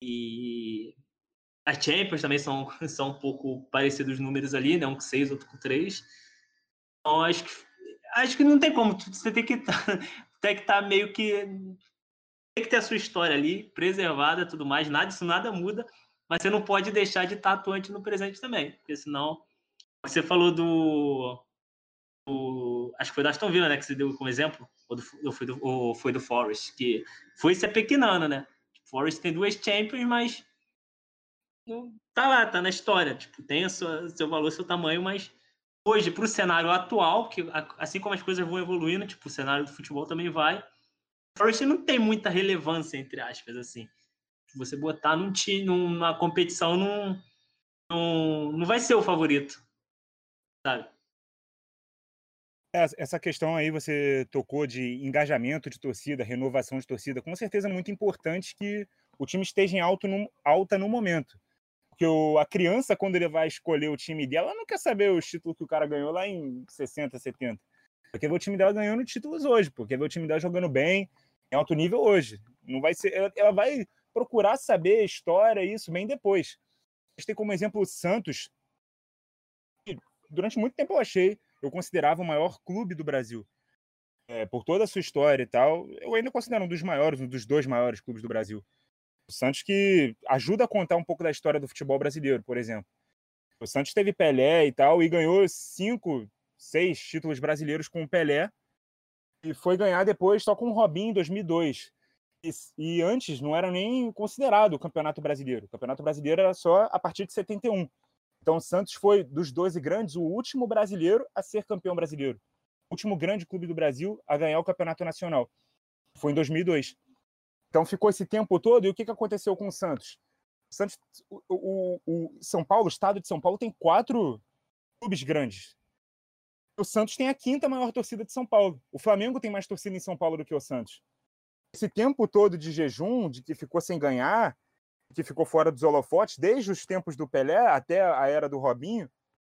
E as Champions também são, são um pouco parecidos os números ali, né? Um com seis, outro com três. Então, acho que, acho que não tem como. Você tem que tem que estar tá meio que... Tem que ter a sua história ali, preservada e tudo mais. Nada, isso nada muda. Mas você não pode deixar de estar atuante no presente também. Porque senão... Você falou do... do acho que foi do Aston Villa, né? Que você deu como exemplo. Ou, do, ou, foi, do, ou foi do Forest. Que foi se apequenando, né? O Forest tem duas Champions, mas... tá lá, tá na história. Tipo, tem o seu, seu valor, seu tamanho, mas... Hoje, para o cenário atual, que assim como as coisas vão evoluindo, tipo, o cenário do futebol também vai, o Forest não tem muita relevância, entre aspas, assim. Você botar num time, numa competição, não, não, não vai ser o favorito, sabe? Essa questão aí você tocou de engajamento de torcida, renovação de torcida, com certeza é muito importante que o time esteja em alto no, alta no momento. Porque o, a criança, quando ele vai escolher o time dela, ela não quer saber os títulos que o cara ganhou lá em sessenta, setenta. Ela quer ver o time dela ganhando títulos hoje, porque quer ver o time dela jogando bem, em alto nível hoje. Não vai ser, ela, ela vai procurar saber a história, isso, bem depois. A gente tem como exemplo o Santos, que durante muito tempo eu achei, eu considerava o maior clube do Brasil. É, por toda a sua história e tal, eu ainda considero um dos maiores, um dos dois maiores clubes do Brasil. O Santos que ajuda a contar um pouco da história do futebol brasileiro, por exemplo. O Santos teve Pelé e tal, e ganhou cinco, seis títulos brasileiros com o Pelé, e foi ganhar depois só com o Robinho em dois mil e dois. E, e antes não era nem considerado o Campeonato Brasileiro. O Campeonato Brasileiro era só a partir de setenta e um. Então o Santos foi, dos doze grandes, o último brasileiro a ser campeão brasileiro. O último grande clube do Brasil a ganhar o Campeonato Nacional. Foi em dois mil e dois. Então ficou esse tempo todo, e o que aconteceu com o Santos? O, Santos, o, o, o São Paulo, o estado de São Paulo, tem quatro clubes grandes. O Santos tem a quinta maior torcida de São Paulo. O Flamengo tem mais torcida em São Paulo do que o Santos. Esse tempo todo de jejum, de que ficou sem ganhar, que ficou fora dos holofotes, desde os tempos do Pelé até a era do Robinho,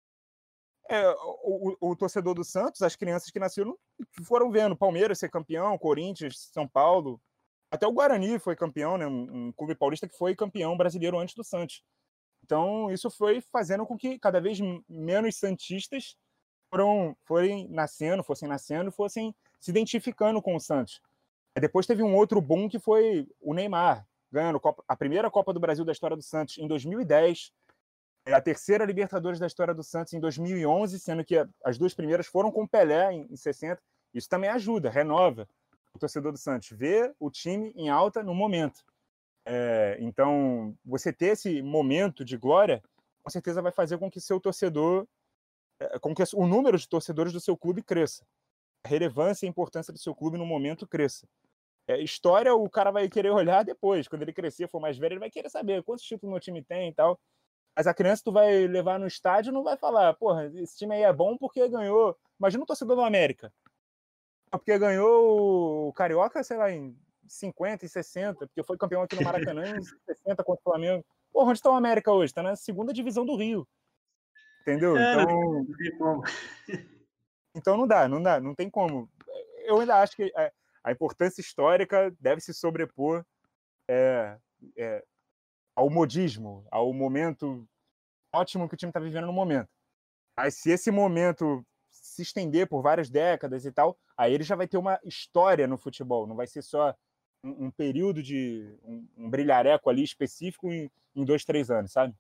é, o, o, o torcedor do Santos, as crianças que nasceram, foram vendo Palmeiras ser campeão, Corinthians, São Paulo. Até o Guarani foi campeão, né? um, um clube paulista que foi campeão brasileiro antes do Santos. Então, isso foi fazendo com que cada vez menos santistas foram, forem nascendo, fossem nascendo, fossem se identificando com o Santos. Aí depois teve um outro boom que foi o Neymar, ganhando a primeira Copa do Brasil da história do Santos em dois mil e dez, a terceira Libertadores da história do Santos em dois mil e onze, sendo que as duas primeiras foram com Pelé em sessenta. Isso também ajuda, renova o torcedor do Santos, vê o time em alta no momento. É, então, você ter esse momento de glória, com certeza vai fazer com que seu torcedor, com que o número de torcedores do seu clube cresça. A relevância e a importância do seu clube no momento cresça. É, história, o cara vai querer olhar depois. Quando ele crescer, for mais velho, ele vai querer saber quantos títulos meu time tem e tal. Mas a criança tu vai levar no estádio não vai falar, porra, esse time aí é bom porque ganhou. Imagina o torcedor do América. Porque ganhou o Carioca, sei lá, em cinquenta e sessenta, porque foi campeão aqui no Maracanã em sessenta contra o Flamengo. Porra, onde está o América hoje? Está na segunda divisão do Rio. Entendeu? É, então, não tem como. Então não dá, não dá, não tem como. Eu ainda acho que a, a importância histórica deve se sobrepor é, é, ao modismo, ao momento ótimo que o time está vivendo no momento. Mas se esse momento se estender por várias décadas e tal, aí ele já vai ter uma história no futebol, não vai ser só um, um período de um, um brilhareco ali específico em, em dois, três anos, sabe?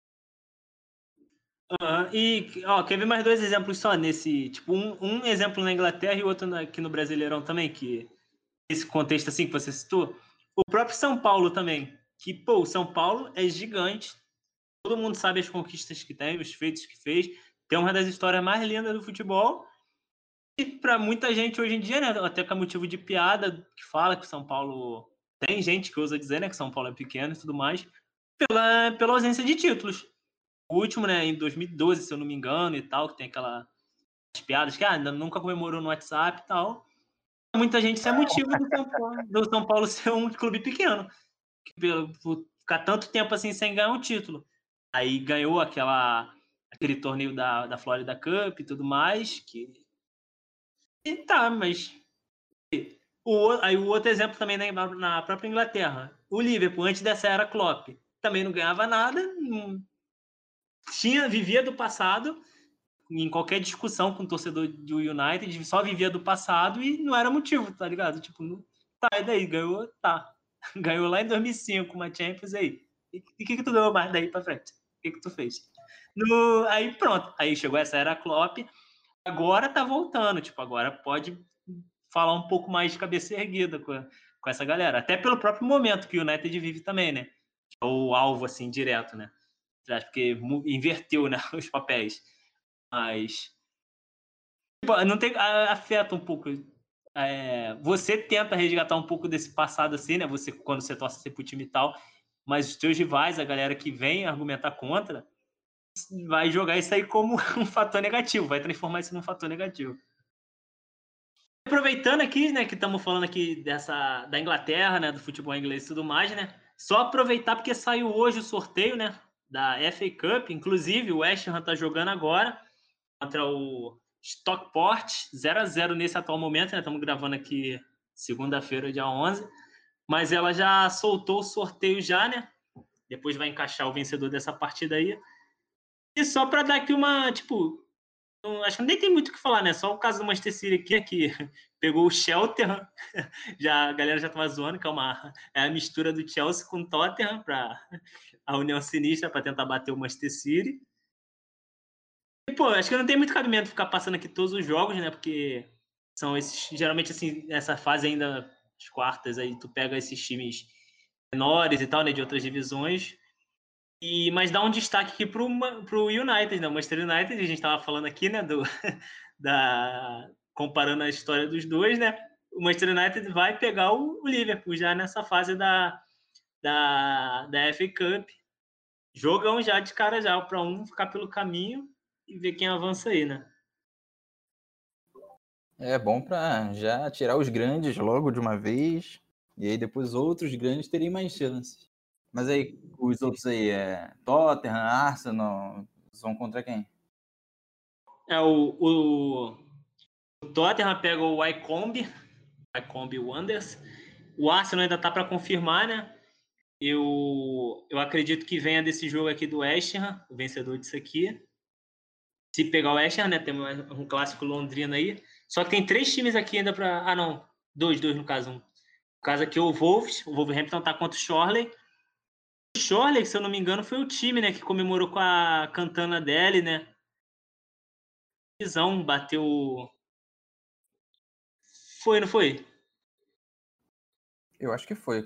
Uhum. E, ó, quer ver mais dois exemplos só nesse, tipo, um, um exemplo na Inglaterra e outro na, aqui no Brasileirão também, que esse contexto assim que você citou, o próprio São Paulo também, que, pô, o São Paulo é gigante, todo mundo sabe as conquistas que tem, os feitos que fez, tem uma das histórias mais lindas do futebol, e para muita gente hoje em dia, né, até com motivo de piada, que fala que o São Paulo, tem gente que ousa dizer, né, que São Paulo é pequeno e tudo mais, pela, pela ausência de títulos. O último, né, em dois mil e doze, se eu não me engano, e tal, que tem aquelas piadas que ah, ainda nunca comemorou no WhatsApp e tal. Muita gente, isso é motivo do São Paulo, do São Paulo ser um clube pequeno, que, por ficar tanto tempo assim sem ganhar um título. Aí ganhou aquela, aquele torneio da, da Florida Cup e tudo mais, que... E tá, mas... O, aí o outro exemplo também na, na própria Inglaterra. O Liverpool, antes dessa era Klopp, também não ganhava nada, não, tinha, vivia do passado, em qualquer discussão com o torcedor do United, só vivia do passado e não era motivo, tá ligado? Tipo, não, tá, e daí? Ganhou, tá. Ganhou lá em dois mil e cinco uma Champions, aí. E o que que tu ganhou mais daí pra frente? O que que tu fez? No, aí pronto, aí chegou essa era Klopp, agora tá voltando, tipo, agora pode falar um pouco mais de cabeça erguida com, com essa galera, até pelo próprio momento que o United vive também, né? Que é o alvo, assim, direto, né? Porque inverteu, né, os papéis. Mas não tem, afeta um pouco. É, você tenta resgatar um pouco desse passado assim, né? Você, quando você torce assim pro time e tal, mas os teus rivais, a galera que vem argumentar contra, vai jogar isso aí como um fator negativo, vai transformar isso num fator negativo. Aproveitando aqui, né, que estamos falando aqui dessa, da Inglaterra, né, do futebol inglês e tudo mais, né? Só aproveitar porque saiu hoje o sorteio, né, da F A Cup. Inclusive, o West Ham tá jogando agora contra o Stockport, zero a zero nesse atual momento, né? Estamos gravando aqui segunda-feira, dia onze. Mas ela já soltou o sorteio já, né? Depois vai encaixar o vencedor dessa partida aí. E só para dar aqui uma, tipo, não, acho que nem tem muito o que falar, né? Só o caso do Manchester City aqui, que pegou o Cheltenham, já, a galera já tava zoando, que é, uma, é a mistura do Chelsea com o Tottenham, para a união sinistra, para tentar bater o Manchester City. E, pô, acho que não tem muito cabimento ficar passando aqui todos os jogos, né? Porque são esses, geralmente, assim, nessa fase ainda, as quartas, aí tu pega esses times menores e tal, né? De outras divisões. E, mas dá um destaque aqui pro, pro United, né? O Manchester United, a gente tava falando aqui, né? Do, da, comparando a história dos dois, né? O Manchester United vai pegar o, o Liverpool já nessa fase da, da, da F A Cup. Jogam já de cara já, para um ficar pelo caminho e ver quem avança aí, né? É bom para já tirar os grandes logo de uma vez, e aí depois outros grandes terem mais chances. Mas aí, os outros aí, é Tottenham, Arsenal, vão contra quem? É, o, o, o Tottenham pega o Wycombe, Wycombe Wanderers. O Arsenal ainda tá para confirmar, né? Eu, eu acredito que venha desse jogo aqui do West Ham, o vencedor disso aqui. Se pegar o West Ham, né? Tem um, um clássico londrino aí. Só que tem três times aqui ainda para... Ah, não. Dois, dois no caso. Um. No caso aqui o Wolves. O Wolverhampton tá contra o Chorley. O Chorley, se eu não me engano, foi o time, né? Que comemorou com a Cantana dele, né? Visão, bateu... Foi, não foi? Eu acho que foi, cara.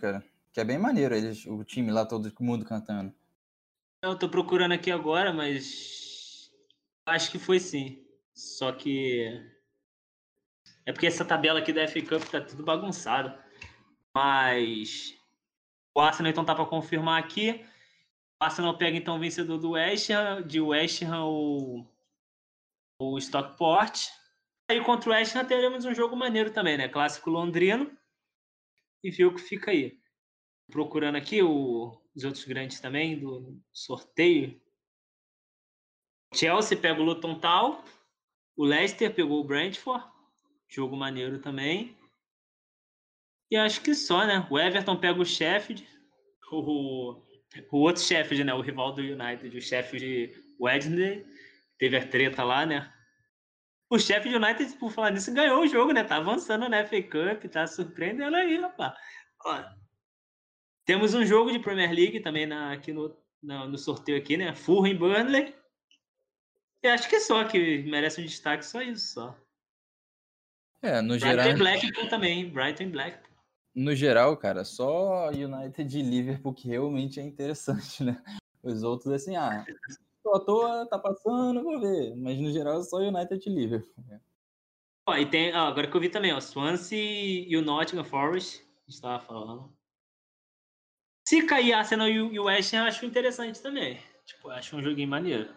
Que é bem maneiro, eles, o time lá, todo mundo cantando. Eu tô procurando aqui agora, mas acho que foi sim. Só que é porque essa tabela aqui da F A Cup tá tudo bagunçado. Mas o Arsenal então tá para confirmar aqui. O Arsenal pega então o vencedor do West Ham, de West Ham o, o Stockport. Aí contra o West Ham teremos um jogo maneiro também, né? Clássico londrino. E ver o que fica aí. Procurando aqui o, os outros grandes também do sorteio. Chelsea pega o Luton Town. O Leicester pegou o Brentford. Jogo maneiro também. E acho que só, né? O Everton pega o Sheffield. O, o outro Sheffield, né? O rival do United. O Sheffield Wednesday. Teve a treta lá, né? O Sheffield United, por falar nisso, ganhou o jogo, né? Tá avançando na F A Cup. Tá surpreendendo aí, rapaz. Ó, temos um jogo de Premier League também na, aqui no, no, no sorteio aqui, né? Fulham e Burnley. E acho que só que merece um destaque, só isso, só. É, no Brighton geral, e Blackpool também, Brighton e Blackpool. no geral, cara, só United e Liverpool que realmente é interessante, né? Os outros, assim, ah, tô à toa, tá passando, vou ver. Mas no geral, só United e Liverpool. Né? Ó, e tem, ó, agora que eu vi também, ó, Swansea e o Nottingham Forest, a gente tava falando. Se cair Arsenal e o West Ham, eu acho interessante também. Tipo, eu acho um joguinho maneiro.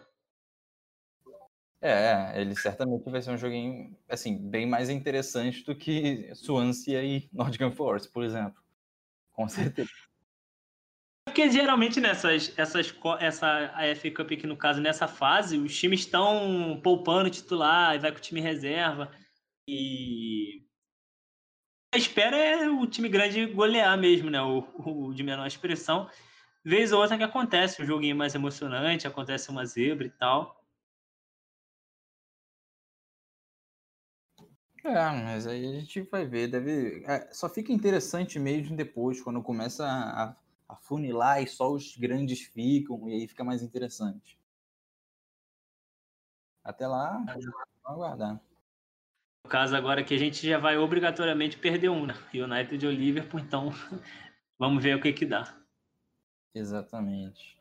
É, ele certamente vai ser um joguinho, assim, bem mais interessante do que Swansea e Nottingham Forest, por exemplo. Com certeza. Porque geralmente nessas, essas, essa a F A Cup aqui no caso, nessa fase, os times estão poupando titular e vai com o time reserva. E a espera é o time grande golear mesmo, né? O, o de menor expressão. Vez ou outra que acontece um joguinho mais emocionante, acontece uma zebra e tal. É, mas aí a gente vai ver, deve. É, só fica interessante mesmo depois, quando começa a, a funilar e só os grandes ficam, e aí fica mais interessante. Até lá, vamos aguardar. No caso agora que a gente já vai obrigatoriamente perder um, né? United ou Liverpool, então vamos ver o que que dá. Exatamente.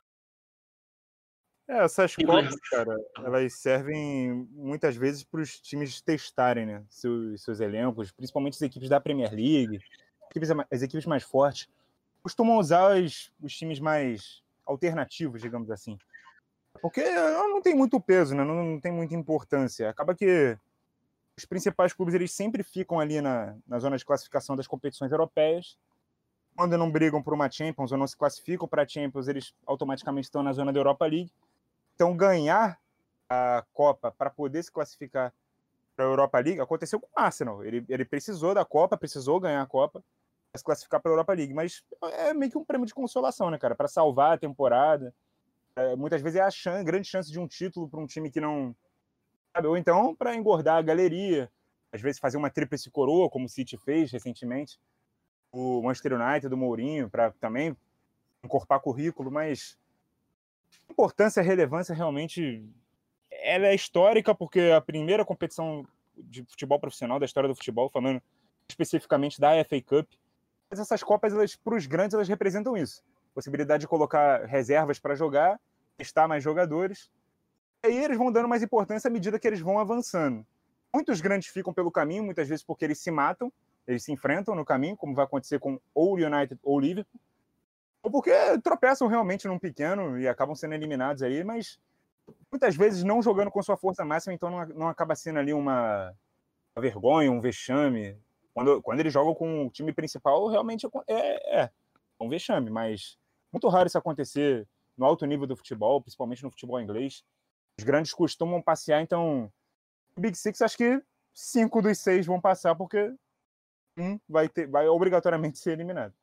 É, essas Copas, cara, elas servem muitas vezes para os times testarem, né, seus, seus elencos, principalmente as equipes da Premier League, as equipes mais fortes, costumam usar os, os times mais alternativos, digamos assim. Porque não tem muito peso, né, não, não tem muita importância. Acaba que os principais clubes eles sempre ficam ali na, na zona de classificação das competições europeias. Quando não brigam por uma Champions ou não se classificam para a Champions, eles automaticamente estão na zona da Europa League. Então, ganhar a Copa para poder se classificar para a Europa League aconteceu com o Arsenal. Ele, ele precisou da Copa, precisou ganhar a Copa para se classificar para a Europa League. Mas é meio que um prêmio de consolação, né, cara? Para salvar a temporada. É, muitas vezes é a chance, grande chance de um título para um time que não. Sabe? Ou então para engordar a galeria. Às vezes fazer uma tríplice coroa, como o City fez recentemente. O Manchester United, do Mourinho, para também encorpar currículo, mas a importância e a relevância realmente ela é histórica porque é a primeira competição de futebol profissional da história do futebol, falando especificamente da F A Cup. Mas essas Copas, para os grandes, elas representam isso. Possibilidade de colocar reservas para jogar, testar mais jogadores. E aí eles vão dando mais importância à medida que eles vão avançando. Muitos grandes ficam pelo caminho, muitas vezes porque eles se matam, eles se enfrentam no caminho, como vai acontecer com ou United ou Liverpool, ou porque tropeçam realmente num pequeno e acabam sendo eliminados aí, mas muitas vezes não jogando com sua força máxima, então não, não acaba sendo ali uma, uma vergonha, um vexame. Quando, quando eles jogam com o time principal, realmente é, é um vexame, mas muito raro isso acontecer no alto nível do futebol, principalmente no futebol inglês. Os grandes costumam passear, então o Big Six acho que cinco dos seis vão passar, porque um vai, ter, vai obrigatoriamente ser eliminado.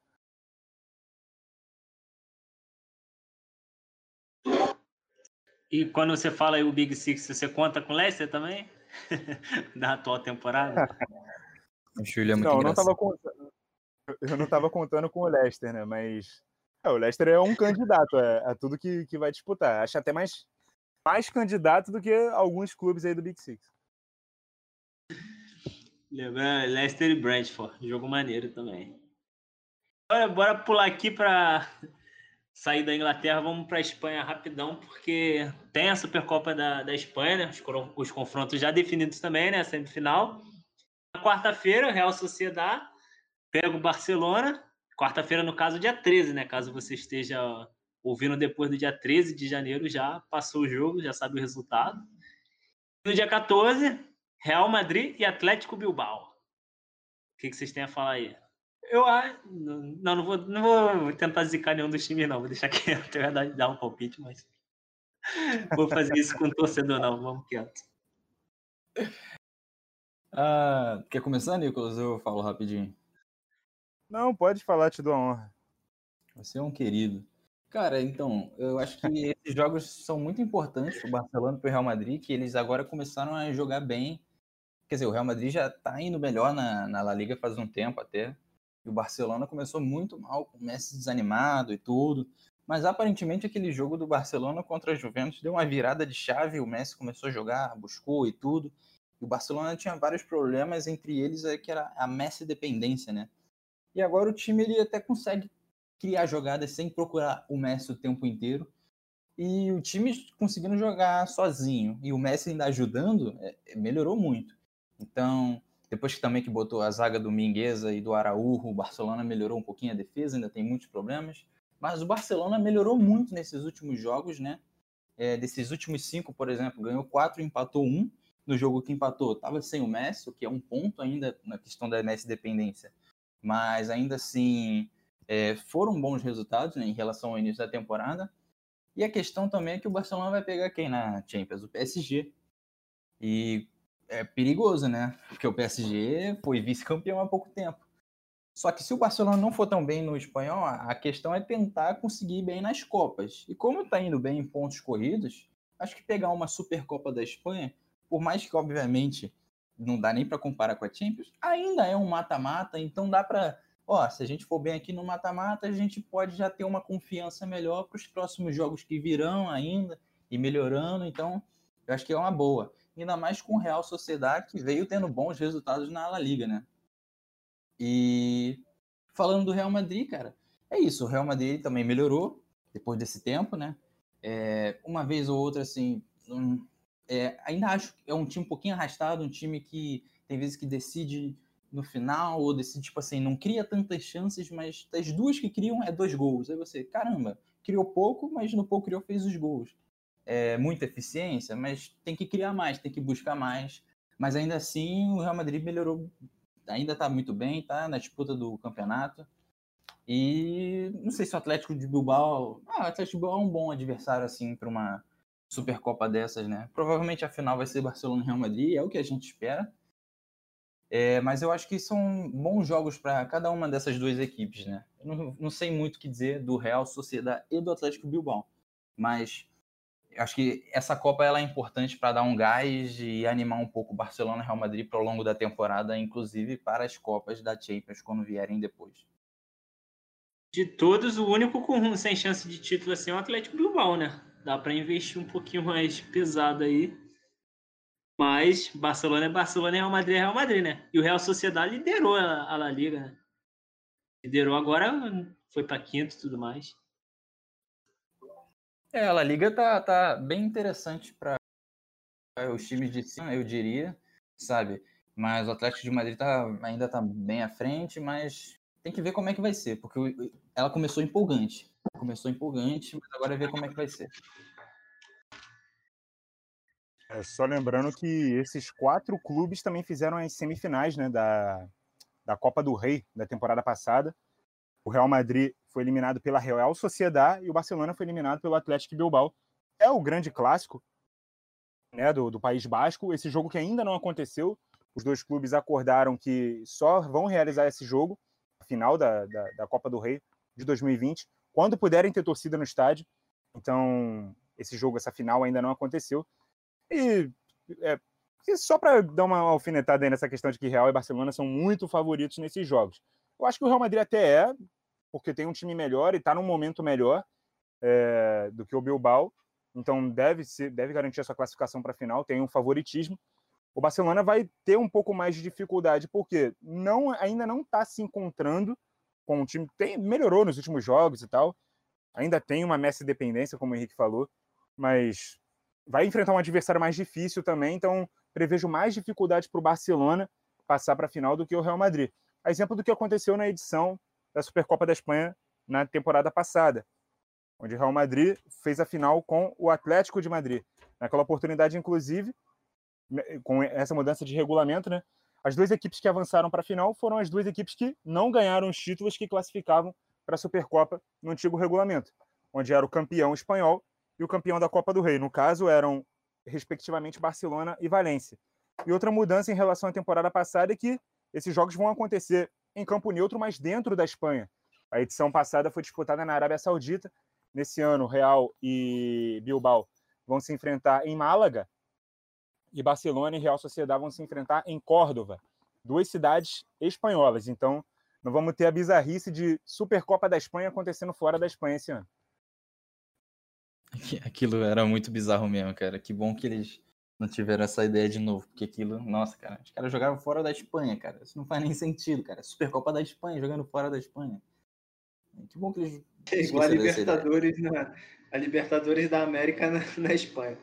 E quando você fala aí o Big Six, você conta com o Leicester também? Da atual temporada? O Júlio é muito não, engraçado. não contando, eu não estava contando com o Leicester, né? Mas é, o Leicester é um candidato a, a tudo que, que vai disputar. Acho até mais, mais candidato do que alguns clubes aí do Big Six. Leicester e Brentford, jogo maneiro também. Olha, bora pular aqui para sair da Inglaterra, vamos para a Espanha rapidão, porque tem a Supercopa da, da Espanha, né? Os, os confrontos já definidos também, né? Semifinal. Na quarta-feira, Real Sociedad pega o Barcelona. Quarta-feira, no caso, dia treze, né? Caso você esteja ouvindo depois do dia treze de janeiro, já passou o jogo, já sabe o resultado. No dia quatorze, Real Madrid e Atlético Bilbao. O que, que vocês têm a falar aí? Eu não, não vou, não vou tentar zicar nenhum dos times, não. Vou deixar quieto. Eu ia dar um palpite, mas vou fazer isso com o torcedor, não. Vamos quieto. Ah, quer começar, Nicolas? Eu falo rapidinho. Não, pode falar, te dou a honra. Você é um querido. Cara, então, eu acho que esses jogos são muito importantes para o Barcelona e para o Real Madrid, que eles agora começaram a jogar bem. Quer dizer, o Real Madrid já está indo melhor na, na La Liga faz um tempo até. E o Barcelona começou muito mal, com o Messi desanimado e tudo. Mas aparentemente aquele jogo do Barcelona contra a Juventus deu uma virada de chave. O Messi começou a jogar, buscou e tudo. E o Barcelona tinha vários problemas, entre eles é que era a Messi dependência, né? E agora o time ele até consegue criar jogadas sem procurar o Messi o tempo inteiro. E o time conseguindo jogar sozinho e o Messi ainda ajudando, é, melhorou muito. Então, depois que também que botou a zaga do Mingueza e do Araújo, o Barcelona melhorou um pouquinho a defesa, ainda tem muitos problemas. Mas o Barcelona melhorou muito nesses últimos jogos, né? É, desses últimos cinco, por exemplo, ganhou quatro, empatou um. No jogo que empatou, estava sem o Messi, o que é um ponto ainda na questão da Messi dependência. Mas ainda assim, é, foram bons resultados, né, em relação ao início da temporada. E a questão também é que o Barcelona vai pegar quem na Champions? O P S G. E é perigoso, né? Porque o P S G foi vice-campeão há pouco tempo. Só que se o Barcelona não for tão bem no espanhol, a questão é tentar conseguir bem nas Copas. E como está indo bem em pontos corridos, acho que pegar uma Supercopa da Espanha, por mais que, obviamente, não dá nem para comparar com a Champions, ainda é um mata-mata, então dá para... Ó, se a gente for bem aqui no mata-mata, a gente pode já ter uma confiança melhor para os próximos jogos que virão ainda, e melhorando, então eu acho que é uma boa. Ainda mais com o Real Sociedad, que veio tendo bons resultados na La Liga, né? E falando do Real Madrid, cara, é isso, o Real Madrid também melhorou depois desse tempo, né? É, uma vez ou outra, assim, um, é, ainda acho que é um time um pouquinho arrastado, um time que tem vezes que decide no final, ou decide, tipo assim, não cria tantas chances, mas das duas que criam é dois gols. Aí você, caramba, criou pouco, mas no pouco criou, fez os gols. É muita eficiência, mas tem que criar mais, tem que buscar mais. Mas ainda assim, o Real Madrid melhorou, ainda está muito bem, tá na disputa do campeonato. E não sei se o Atlético de Bilbao... Ah, o Atlético de Bilbao é um bom adversário, assim, para uma Supercopa dessas, né? Provavelmente a final vai ser Barcelona e Real Madrid, é o que a gente espera. É, mas eu acho que são bons jogos para cada uma dessas duas equipes, né? Eu não, não sei muito o que dizer do Real Sociedad e do Atlético Bilbao, mas eu acho que essa Copa ela é importante para dar um gás e animar um pouco o Barcelona e Real Madrid ao longo da temporada, inclusive para as Copas da Champions quando vierem depois. De todos, o único com, sem chance de título assim, é o Atlético Bilbao, né? Dá para investir um pouquinho mais pesado aí. Mas Barcelona é Barcelona e Real Madrid é Real Madrid, né? E o Real Sociedad liderou a, a La Liga, né? Liderou agora, foi para quinto e tudo mais. É, a La Liga tá, tá bem interessante para os times de cima, eu diria, sabe? Mas o Atlético de Madrid tá, ainda tá bem à frente, mas tem que ver como é que vai ser, porque ela começou empolgante. Começou empolgante, mas agora é ver como é que vai ser. É, só lembrando que esses quatro clubes também fizeram as semifinais, né, da, da Copa do Rei da temporada passada. O Real Madrid foi eliminado pela Real Sociedad e o Barcelona foi eliminado pelo Atlético Bilbao. É o grande clássico, né, do, do País Basco. Esse jogo que ainda não aconteceu. Os dois clubes acordaram que só vão realizar esse jogo, a final da, da, da Copa do Rei de dois mil e vinte, quando puderem ter torcida no estádio. Então, esse jogo, essa final ainda não aconteceu. E é, só para dar uma alfinetada aí nessa questão de que Real e Barcelona são muito favoritos nesses jogos. Eu acho que o Real Madrid até é, porque tem um time melhor e está num momento melhor é, do que o Bilbao. Então deve, ser, deve garantir a sua classificação para a final, tem um favoritismo. O Barcelona vai ter um pouco mais de dificuldade, porque não, ainda não está se encontrando com um time que tem, melhorou nos últimos jogos e tal. Ainda tem uma Messi-dependência, como o Henrique falou, mas vai enfrentar um adversário mais difícil também, então prevejo mais dificuldade para o Barcelona passar para a final do que o Real Madrid. A exemplo do que aconteceu na edição da Supercopa da Espanha na temporada passada, onde o Real Madrid fez a final com o Atlético de Madrid. Naquela oportunidade, inclusive, com essa mudança de regulamento, né, as duas equipes que avançaram para a final foram as duas equipes que não ganharam os títulos que classificavam para a Supercopa no antigo regulamento, onde era o campeão espanhol e o campeão da Copa do Rei. No caso, eram, respectivamente, Barcelona e Valência. E outra mudança em relação à temporada passada é que esses jogos vão acontecer em campo neutro, mas dentro da Espanha. A edição passada foi disputada na Arábia Saudita. Nesse ano, Real e Bilbao vão se enfrentar em Málaga, e Barcelona e Real Sociedad vão se enfrentar em Córdoba, duas cidades espanholas. Então, não vamos ter a bizarrice de Supercopa da Espanha acontecendo fora da Espanha esse ano. Aquilo era muito bizarro mesmo, cara. Que bom que eles não tiveram essa ideia de novo, porque aquilo, nossa, cara, os caras jogaram fora da Espanha, cara. Isso não faz nem sentido, cara. Supercopa da Espanha, jogando fora da Espanha. Que bom que eles... É igual a Libertadores, na, a Libertadores da América na, na Espanha.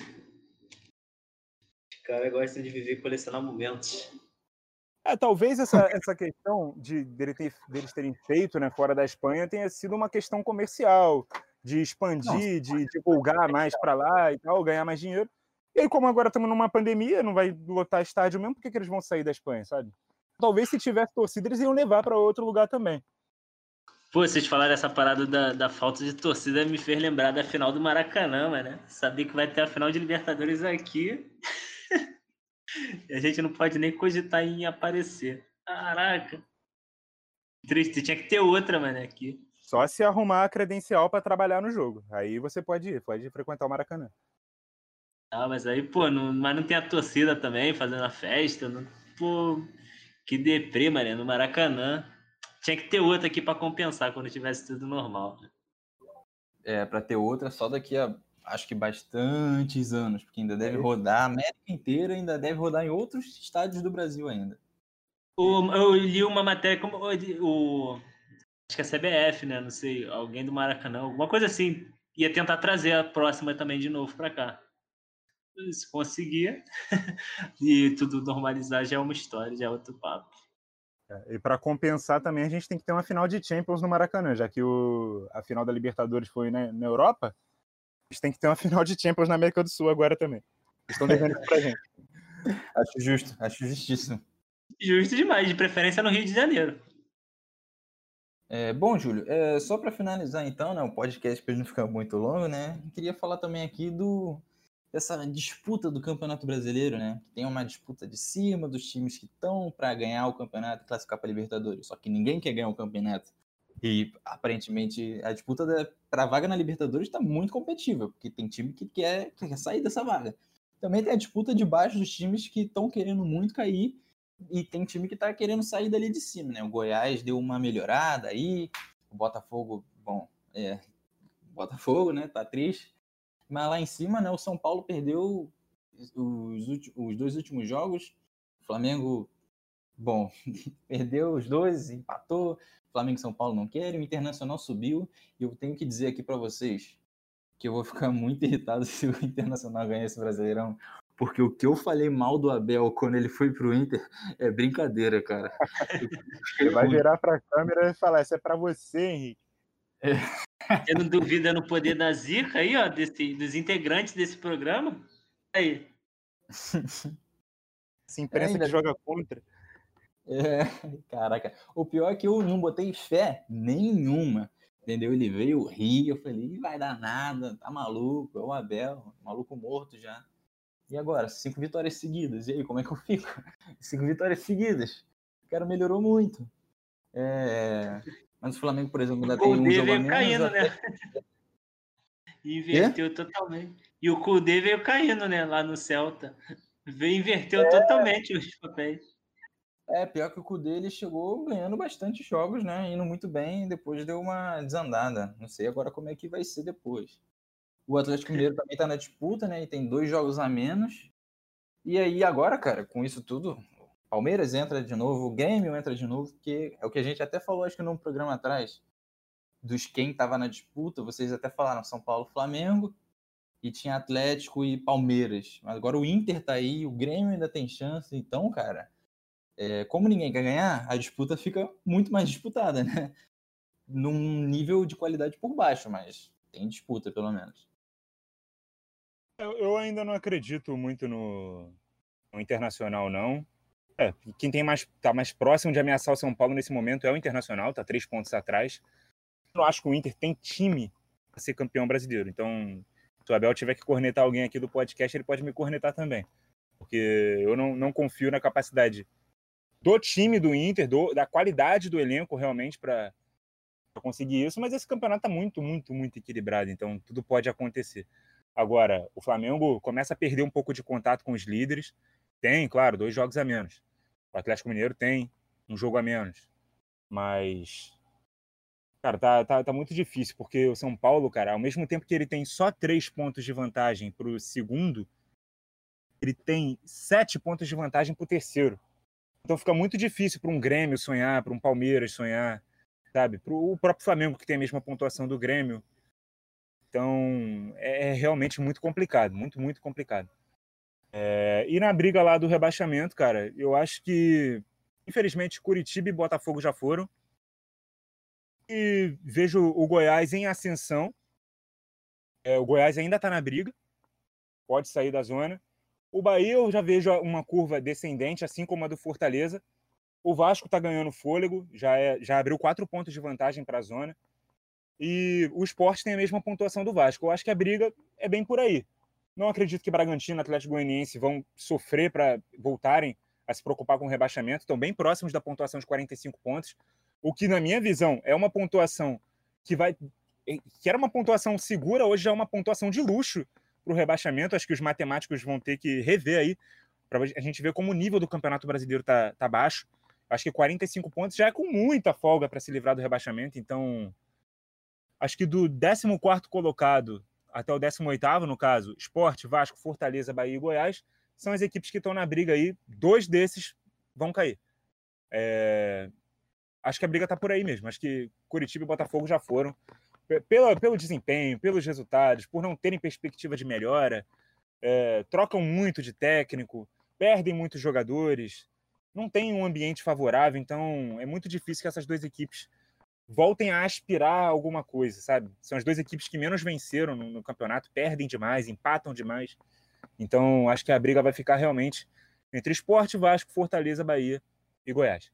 Os caras gostam de viver e colecionar momentos. É, talvez essa, essa questão de dele ter, deles terem feito, né, fora da Espanha tenha sido uma questão comercial, de expandir, de divulgar mais para lá e tal, ganhar mais dinheiro. E aí, como agora estamos numa pandemia, não vai lotar estádio mesmo, por que, que eles vão sair da Espanha, sabe? Talvez se tivesse torcida, eles iam levar para outro lugar também. Pô, vocês falaram essa parada da, da falta de torcida, me fez lembrar da final do Maracanã, né? Saber que vai ter a final de Libertadores aqui e a gente não pode nem cogitar em aparecer. Caraca. Triste, tinha que ter outra, mano, aqui. Só se arrumar a credencial para trabalhar no jogo. Aí você pode ir, pode ir frequentar o Maracanã. Ah, mas aí, pô, não, mas não tem a torcida também fazendo a festa. Não, pô, que deprê, mano, no Maracanã. Tinha que ter outra aqui para compensar quando tivesse tudo normal. É, para ter outra só daqui a, acho que bastantes anos, porque ainda deve rodar a América inteira, ainda deve rodar em outros estádios do Brasil ainda. O, eu li uma matéria como o, o acho que a C B F, né? Não sei, alguém do Maracanã, alguma coisa assim, ia tentar trazer a próxima também de novo para cá. Se conseguir e tudo normalizar, já é uma história, já é outro papo. É, e para compensar também, a gente tem que ter uma final de Champions no Maracanã, já que o, a final da Libertadores foi, né, na Europa, a gente tem que ter uma final de Champions na América do Sul agora também. Eles estão devendo isso pra gente. Acho justo, acho justíssimo. Justo demais, de preferência no Rio de Janeiro. É, bom, Júlio, é, só para finalizar então, né, o podcast para não ficar muito longo, né, eu queria falar também aqui do dessa disputa do Campeonato Brasileiro, né, que tem uma disputa de cima dos times que estão para ganhar o campeonato e classificar para a Libertadores, só que ninguém quer ganhar o campeonato. E aparentemente a disputa para a vaga na Libertadores está muito competitiva, porque tem time que quer, que quer sair dessa vaga. Também tem a disputa de baixo dos times que estão querendo muito cair, e tem time que tá querendo sair dali de cima, né? O Goiás deu uma melhorada aí, o Botafogo, bom, é, Botafogo, né? Tá triste. Mas lá em cima, né? O São Paulo perdeu os, os dois últimos jogos. O Flamengo, bom, perdeu os dois, empatou. Flamengo e São Paulo não querem, o Internacional subiu. E eu tenho que dizer aqui para vocês que eu vou ficar muito irritado se o Internacional ganhar esse Brasileirão. Porque o que eu falei mal do Abel quando ele foi pro Inter é brincadeira, cara. Ele vai virar pra câmera e falar, isso é pra você, Henrique. É. Você não duvida no poder da zica aí, ó, desse, dos integrantes desse programa? Aí. Essa imprensa é, que joga contra. É, caraca. O pior é que eu não botei fé nenhuma, entendeu? Ele veio rir, eu falei, vai dar nada, tá maluco, é o Abel, maluco morto já. E agora, cinco vitórias seguidas. E aí, como é que eu fico? Cinco vitórias seguidas. O cara melhorou muito. É... Mas o Flamengo, por exemplo, ainda tem um jogo a menos. Caindo, até... né? Inverteu Quê? Totalmente. E o Kudê veio caindo, né? Lá no Celta. Veio inverteu é... totalmente os papéis. É, pior que o Kudê, ele chegou ganhando bastante jogos, né? Indo muito bem, depois deu uma desandada. Não sei agora como é que vai ser depois. O Atlético Mineiro também tá na disputa, né? E tem dois jogos a menos. E aí, agora, cara, com isso tudo, Palmeiras entra de novo, o Grêmio entra de novo, porque é o que a gente até falou, acho que num programa atrás, dos quem estava na disputa, vocês até falaram São Paulo, Flamengo, e tinha Atlético e Palmeiras. Mas agora o Inter tá aí, o Grêmio ainda tem chance, então, cara, é, como ninguém quer ganhar, a disputa fica muito mais disputada, né? Num nível de qualidade por baixo, mas tem disputa, pelo menos. Eu, eu ainda não acredito muito no, no Internacional, não. É, quem tem mais, tá mais próximo de ameaçar o São Paulo nesse momento é o Internacional, tá três pontos atrás. Eu não acho que o Inter tem time para ser campeão brasileiro. Então, se o Abel tiver que cornetar alguém aqui do podcast, ele pode me cornetar também. Porque eu não, não confio na capacidade do time do Inter, do, da qualidade do elenco realmente para conseguir isso. Mas esse campeonato tá muito, muito, muito equilibrado. Então, tudo pode acontecer. Agora, o Flamengo começa a perder um pouco de contato com os líderes. Tem, claro, dois jogos a menos. O Atlético Mineiro tem um jogo a menos. Mas, cara, tá, tá, tá muito difícil, porque o São Paulo, cara, ao mesmo tempo que ele tem só três pontos de vantagem pro segundo, ele tem sete pontos de vantagem pro terceiro. Então fica muito difícil para um Grêmio sonhar, para um Palmeiras sonhar, sabe? Pro o próprio Flamengo, que tem a mesma pontuação do Grêmio. Então, é, é realmente muito complicado, muito, muito complicado. É, e na briga lá do rebaixamento, cara, eu acho que, infelizmente, Curitiba e Botafogo já foram. E vejo o Goiás em ascensão. É, o Goiás ainda está na briga, pode sair da zona. O Bahia eu já vejo uma curva descendente, assim como a do Fortaleza. O Vasco está ganhando fôlego, já, é, já abriu quatro pontos de vantagem para a zona. E o Sport tem a mesma pontuação do Vasco. Eu acho que a briga é bem por aí. Não acredito que Bragantino e Atlético Goianiense vão sofrer para voltarem a se preocupar com o rebaixamento. Estão bem próximos da pontuação de quarenta e cinco pontos. O que, na minha visão, é uma pontuação que vai... que era uma pontuação segura, hoje já é uma pontuação de luxo para o rebaixamento. Acho que os matemáticos vão ter que rever aí, para a gente ver como o nível do Campeonato Brasileiro está tá baixo. Acho que quarenta e cinco pontos já é com muita folga para se livrar do rebaixamento. Então, acho que do décimo quarto colocado até o décimo oitavo, no caso, Sport, Vasco, Fortaleza, Bahia e Goiás, são as equipes que estão na briga aí. Dois desses vão cair. É... Acho que a briga está por aí mesmo. Acho que Curitiba e Botafogo já foram. Pela, pelo desempenho, pelos resultados, por não terem perspectiva de melhora, é, trocam muito de técnico, perdem muitos jogadores, não tem um ambiente favorável, então é muito difícil que essas duas equipes voltem a aspirar a alguma coisa, sabe? São as duas equipes que menos venceram no, no campeonato, perdem demais, empatam demais. Então, acho que a briga vai ficar realmente entre Sport, Vasco, Fortaleza, Bahia e Goiás.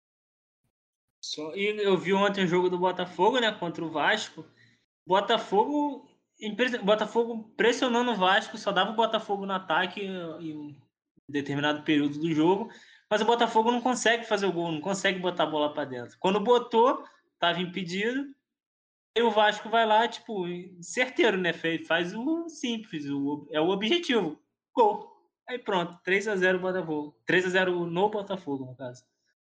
Só, e eu vi ontem o jogo do Botafogo, né, contra o Vasco. Botafogo, Botafogo pressionando o Vasco, só dava o Botafogo no ataque em um determinado período do jogo, mas o Botafogo não consegue fazer o gol, não consegue botar a bola para dentro. Quando botou, estava impedido. E o Vasco vai lá, tipo, certeiro, né? Faz o simples, o, é o objetivo. Gol. Aí pronto, três a zero Botafogo. três a zero no Botafogo, no caso.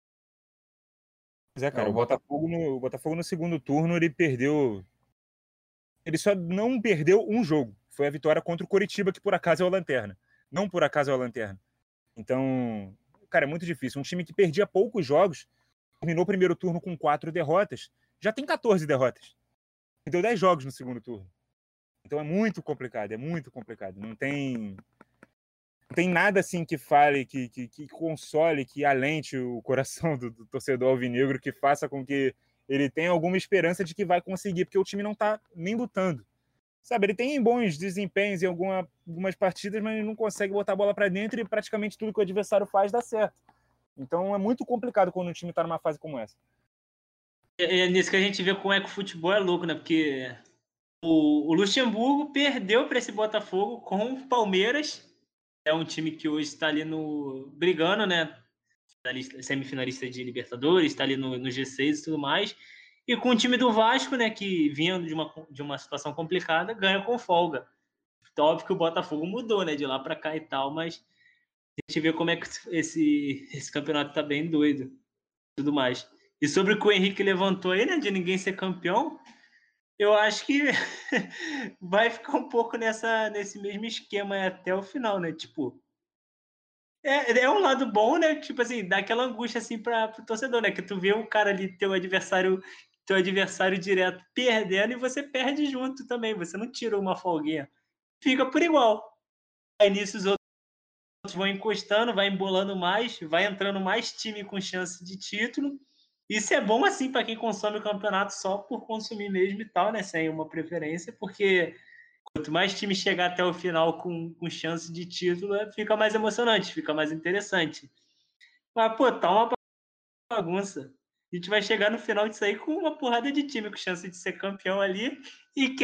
Pois é, cara, é, o, Botafogo no, o Botafogo no segundo turno, ele perdeu... Ele só não perdeu um jogo. Foi a vitória contra o Coritiba, que por acaso é o Lanterna. Não por acaso é o Lanterna. Então, cara, é muito difícil. Um time que perdia poucos jogos, terminou o primeiro turno com quatro derrotas, já tem catorze derrotas. Deu dez jogos no segundo turno. Então é muito complicado, é muito complicado. Não tem, não tem nada assim que fale, que, que, que console, que alente o coração do, do torcedor alvinegro, que faça com que ele tenha alguma esperança de que vai conseguir, porque o time não tá nem lutando. Sabe, ele tem bons desempenhos em alguma, algumas partidas, mas ele não consegue botar a bola para dentro e praticamente tudo que o adversário faz dá certo. Então é muito complicado quando o time tá numa fase como essa. É, é nisso que a gente vê como é que o futebol é louco, né? Porque o, o Luxemburgo perdeu para esse Botafogo com o Palmeiras. É um time que hoje está ali no brigando, né? Semifinalista de Libertadores, está ali no, no G seis e tudo mais. E com o time do Vasco, né? Que vinha de uma, de uma situação complicada, ganha com folga. Então, óbvio que o Botafogo mudou, né? De lá para cá e tal, mas a gente vê como é que esse, esse campeonato tá bem doido tudo mais. E sobre o que o Henrique levantou aí, né? De ninguém ser campeão, eu acho que vai ficar um pouco nessa, nesse mesmo esquema até o final, né? Tipo, É, é um lado bom, né? Tipo assim, dá aquela angústia assim para o torcedor, né? Que tu vê o cara ali, teu adversário, teu adversário direto perdendo e você perde junto também. Você não tira uma folguinha. Fica por igual. Aí nisso os outros vão encostando, vai embolando mais, vai entrando mais time com chance de título. Isso é bom assim para quem consome o campeonato só por consumir mesmo e tal, né? Sem uma preferência, porque quanto mais time chegar até o final com, com chance de título, fica mais emocionante, fica mais interessante. Mas, pô, tá uma bagunça. A gente vai chegar no final disso aí com uma porrada de time com chance de ser campeão ali. E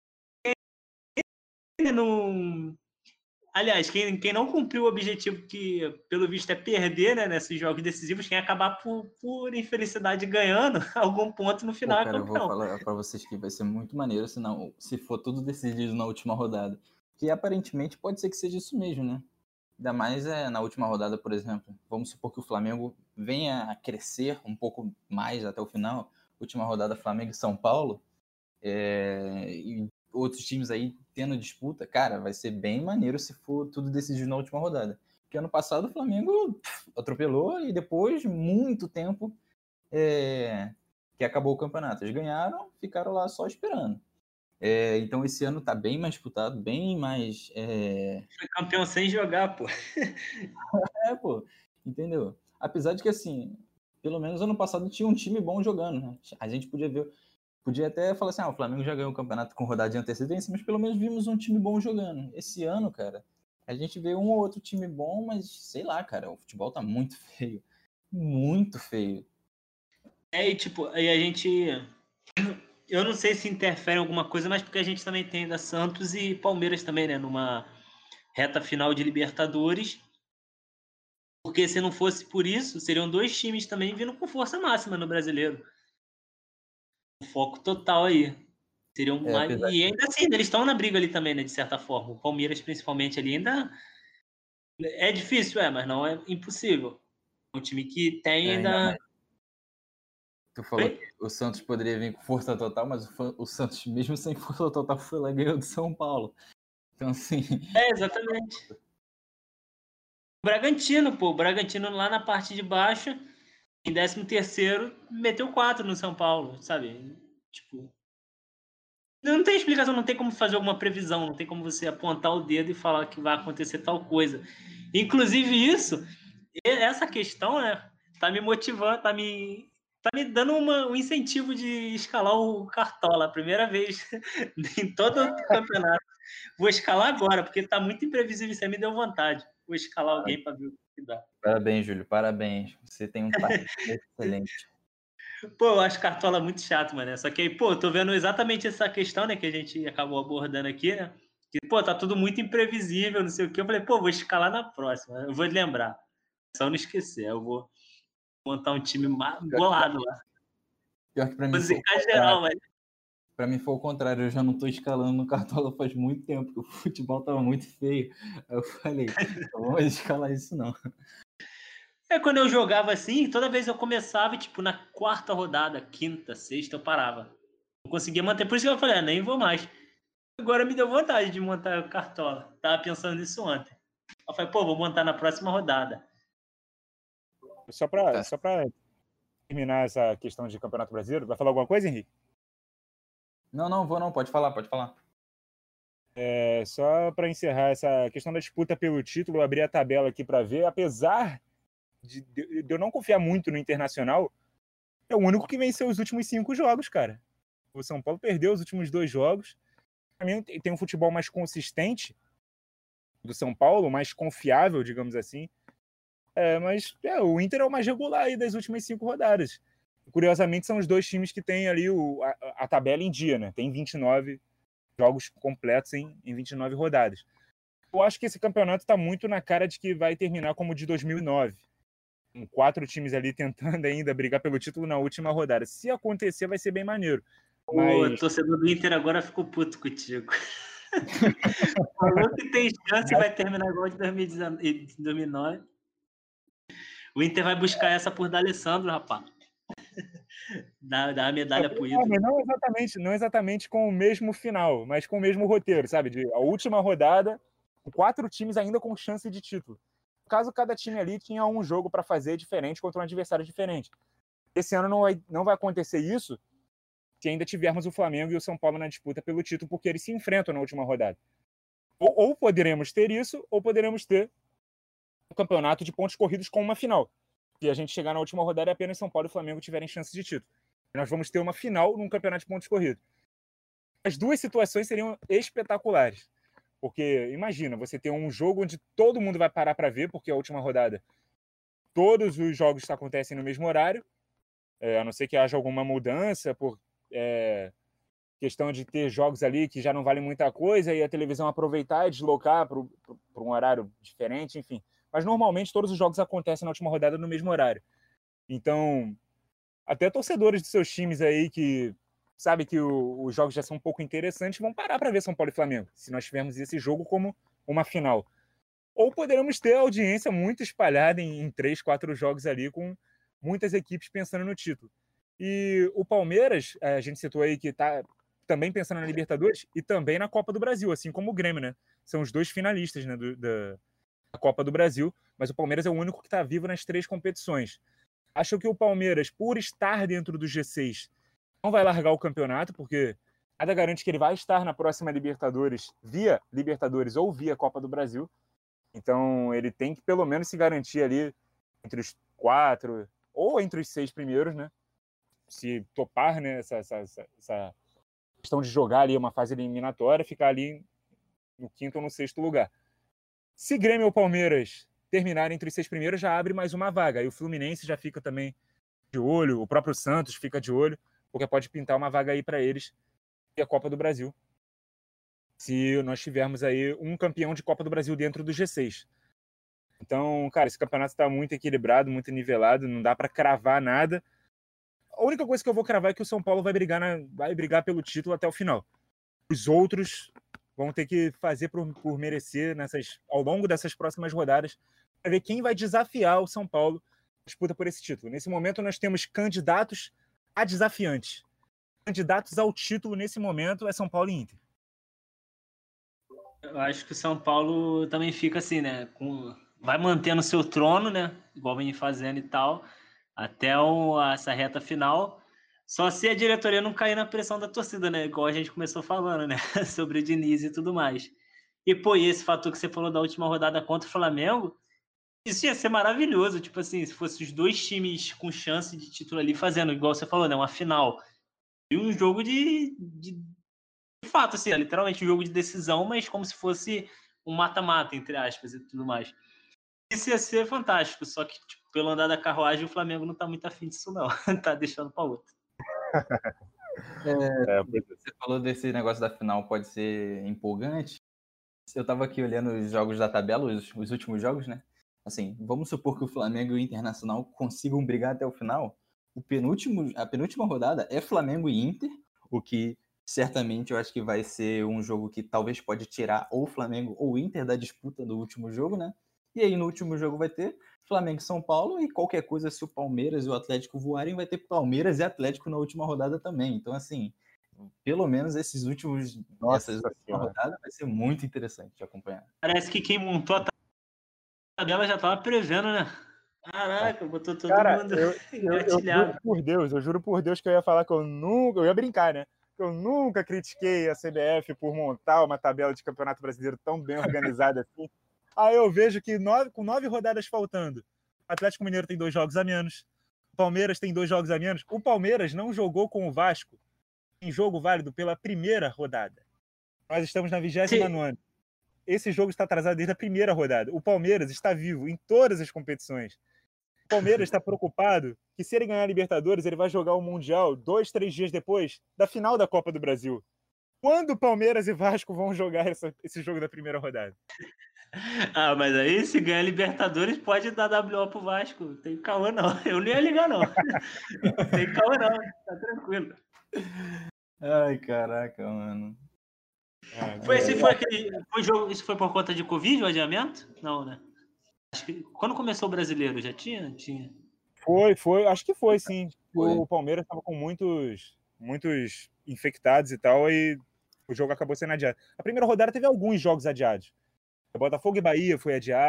quem não. Aliás, quem, quem não cumpriu o objetivo que, pelo visto, é perder, né, nesses jogos decisivos, quem acabar por, por infelicidade ganhando algum ponto no final Pô, é cara, eu vou campeão. falar pra vocês que vai ser muito maneiro se, não, se for tudo decidido na última rodada. Que aparentemente pode ser que seja isso mesmo, né? Ainda mais é, na última rodada, por exemplo. Vamos supor que o Flamengo venha a crescer um pouco mais até o final. Última rodada, Flamengo e São Paulo. É, e outros times aí tendo disputa. Cara, vai ser bem maneiro se for tudo decidido na última rodada. Porque ano passado o Flamengo pff, atropelou e depois, muito tempo, é, que acabou o campeonato. Eles ganharam, ficaram lá só esperando. É, então esse ano tá bem mais disputado, bem mais... É... Foi campeão sem jogar, pô. É, pô, entendeu? Apesar de que, assim, pelo menos ano passado tinha um time bom jogando, né? A gente podia ver, podia até falar assim, ah, o Flamengo já ganhou o campeonato com rodada de antecedência, mas pelo menos vimos um time bom jogando. Esse ano, cara, a gente vê um ou outro time bom, mas sei lá, cara, o futebol tá muito feio. Muito feio. É, e tipo, aí a gente... Eu não sei se interfere em alguma coisa, mas porque a gente também tem da Santos e Palmeiras também, né? Numa reta final de Libertadores. Porque se não fosse por isso, seriam dois times também vindo com força máxima no Brasileiro. O foco total aí. Seriam É, mais... apesar E ainda assim, eles estão na briga ali também, né? De certa forma. O Palmeiras, principalmente, ali ainda... É difícil, é, mas não é impossível. É um time que tem é, ainda ainda... mais. Tu falou que o Santos poderia vir com força total, mas o, o Santos, mesmo sem força total, foi lá e ganhou do São Paulo. Então, assim... É, exatamente. O Bragantino, pô. O Bragantino lá na parte de baixo, em décimo terceiro, meteu quatro no São Paulo, sabe? Tipo... Não tem explicação, não tem como fazer alguma previsão, não tem como você apontar o dedo e falar que vai acontecer tal coisa. Inclusive isso, essa questão, né, tá me motivando, tá me, tá me dando uma, um incentivo de escalar o Cartola, a primeira vez em todo o campeonato. Vou escalar agora, porque tá muito imprevisível, isso aí me deu vontade. Vou escalar alguém para ver o que dá. Parabéns, Júlio, parabéns. Você tem um talento excelente. Pô, eu acho Cartola muito chato, mano. Só que aí, pô, eu tô vendo exatamente essa questão, né, que a gente acabou abordando aqui, né? Que, pô, tá tudo muito imprevisível, não sei o quê. Eu falei, pô, vou escalar na próxima. Eu vou lembrar. Só não esquecer. Eu vou montar um time bolado lá. Pior que pra mim Vou foi o zicar contrário. geral, velho. Pra mim foi o contrário. Eu já não tô escalando no Cartola faz muito tempo, porque o futebol tava muito feio. Aí eu falei, não vou mais escalar isso não. É, quando eu jogava assim, toda vez eu começava, tipo, na quarta rodada, quinta, sexta, eu parava. Não conseguia manter. Por isso que eu falei, ah, nem vou mais. Agora me deu vontade de montar o Cartola. Tava pensando nisso ontem. Eu falei, pô, vou montar na próxima rodada. Só para Tá. só para terminar essa questão de Campeonato Brasileiro, vai falar alguma coisa, Henrique? Não, não, vou não. Pode falar, pode falar. É, só para encerrar essa questão da disputa pelo título, eu abri a tabela aqui para ver. Apesar de, de eu não confiar muito no Internacional, é o único que venceu os últimos cinco jogos, cara. O São Paulo perdeu os últimos dois jogos. Para mim, tem um futebol mais consistente do São Paulo, mais confiável, digamos assim. É, mas é, o Inter é o mais regular aí das últimas cinco rodadas. Curiosamente, são os dois times que têm ali o, a, a tabela em dia, né? Tem vinte e nove jogos completos em, em vinte e nove rodadas. Eu acho que esse campeonato está muito na cara de que vai terminar como o de dois mil e nove. Com quatro times ali tentando ainda brigar pelo título na última rodada. Se acontecer, vai ser bem maneiro. Mas... O torcedor do Inter agora ficou puto contigo. Falou que tem chance e vai terminar igual de dois mil e nove. O Inter vai buscar essa por D'Alessandro, rapaz. Dá, dá a medalha pro ídolo. Não, não, exatamente, não exatamente com o mesmo final, mas com o mesmo roteiro, sabe? De a última rodada, quatro times ainda com chance de título. caso cada time ali tinha um jogo para fazer diferente contra um adversário diferente. Esse ano não vai, não vai acontecer isso se ainda tivermos o Flamengo e o São Paulo na disputa pelo título, porque eles se enfrentam na última rodada. Ou, ou poderemos ter isso, ou poderemos ter um campeonato de pontos corridos com uma final. Se a gente chegar na última rodada, apenas São Paulo e Flamengo tiverem chance de título. Nós vamos ter uma final num campeonato de pontos corridos. As duas situações seriam espetaculares. Porque, imagina, você ter um jogo onde todo mundo vai parar para ver, porque a última rodada, todos os jogos acontecem no mesmo horário, é, a não ser que haja alguma mudança por é, questão de ter jogos ali que já não valem muita coisa e a televisão aproveitar e deslocar para um horário diferente, enfim. Mas, normalmente, todos os jogos acontecem na última rodada no mesmo horário. Então, até torcedores de seus times aí que sabe que o, os jogos já são um pouco interessantes, vão parar para ver São Paulo e Flamengo, se nós tivermos esse jogo como uma final. Ou poderemos ter audiência muito espalhada em, em três, quatro jogos ali, com muitas equipes pensando no título. E o Palmeiras, a gente citou aí que está também pensando na Libertadores e também na Copa do Brasil, assim como o Grêmio, né? São os dois finalistas, né, do, da, da Copa do Brasil, mas o Palmeiras é o único que está vivo nas três competições. Acho que o Palmeiras, por estar dentro do G seis, não vai largar o campeonato, porque nada garante que ele vai estar na próxima Libertadores via Libertadores ou via Copa do Brasil. Então ele tem que pelo menos se garantir ali entre os quatro ou entre os seis primeiros, né? Se topar, né, essa, essa, essa questão de jogar ali uma fase eliminatória, ficar ali no quinto ou no sexto lugar. Se Grêmio ou Palmeiras terminarem entre os seis primeiros, já abre mais uma vaga. Aí o Fluminense já fica também de olho, o próprio Santos fica de olho, porque pode pintar uma vaga aí para eles e a Copa do Brasil. Se nós tivermos aí um campeão de Copa do Brasil dentro do G seis. Então, cara, esse campeonato está muito equilibrado, muito nivelado, não dá para cravar nada. A única coisa que eu vou cravar é que o São Paulo vai brigar, na, vai brigar pelo título até o final. Os outros vão ter que fazer por, por merecer nessas, ao longo dessas próximas rodadas, para ver quem vai desafiar o São Paulo na disputa por esse título. Nesse momento, nós temos candidatos a desafiantes. Candidatos ao título nesse momento é São Paulo e Inter. Eu acho que o São Paulo também fica assim, né? Com... vai mantendo seu trono, né? Igual vem fazendo e tal, até o... essa reta final. Só se a diretoria não cair na pressão da torcida, né? Igual a gente começou falando, né? Sobre o Diniz e tudo mais. E, pô, e esse fator que você falou da última rodada contra o Flamengo, isso ia ser maravilhoso. Tipo assim, se fosse os dois times com chance de título ali fazendo, igual você falou, né? Uma final. E um jogo de, de, de fato, assim, literalmente um jogo de decisão, mas como se fosse um mata-mata, entre aspas, e tudo mais. Isso ia ser fantástico, só que tipo, pelo andar da carruagem o Flamengo não tá muito afim disso não, tá deixando para outro. É, é, você falou desse negócio da final pode ser empolgante. Eu tava aqui olhando os jogos da tabela, os, os últimos jogos, né? Assim, vamos supor que o Flamengo e o Internacional consigam brigar até o final. O penúltimo, a penúltima rodada é Flamengo e Inter, o que certamente eu acho que vai ser um jogo que talvez pode tirar ou o Flamengo ou o Inter da disputa do último jogo, né? E aí no último jogo vai ter Flamengo e São Paulo, e qualquer coisa, se o Palmeiras e o Atlético voarem, vai ter Palmeiras e Atlético na última rodada também. Então, assim, pelo menos esses últimos, Nossa, essas últimas rodadas vai ser muito interessante de acompanhar. Parece que quem montou a tabela já tava prevendo, né? Caraca, botou todo Cara, mundo eu, eu, eu juro por Deus, eu juro por Deus que eu ia falar que eu nunca, eu ia brincar, né? Que eu nunca critiquei a C B F por montar uma tabela de campeonato brasileiro tão bem organizada assim. Aí eu vejo que nove, com nove rodadas faltando, o Atlético Mineiro tem dois jogos a menos, o Palmeiras tem dois jogos a menos. O Palmeiras não jogou com o Vasco em jogo válido pela primeira rodada. Nós estamos na vigésima nona. Esse jogo está atrasado desde a primeira rodada. O Palmeiras está vivo em todas as competições. O Palmeiras está preocupado que, se ele ganhar a Libertadores, ele vai jogar o Mundial dois, três dias depois da final da Copa do Brasil. Quando Palmeiras e Vasco vão jogar essa, esse jogo da primeira rodada? Ah, mas aí se ganhar Libertadores pode dar W O pro Vasco. Não tem caô não. Eu não ia ligar não. Não tem caô não. Tá tranquilo. Ai, caraca, mano. Ah, foi, esse foi aquele, foi jogo, isso foi por conta de Covid, o adiamento? Não, né? Acho que, quando começou o Brasileiro, já tinha? Tinha. Foi, foi. Acho que foi, sim. Foi. O Palmeiras estava com muitos, muitos infectados e tal, e o jogo acabou sendo adiado. A primeira rodada teve alguns jogos adiados. O Botafogo e Bahia foi adiado.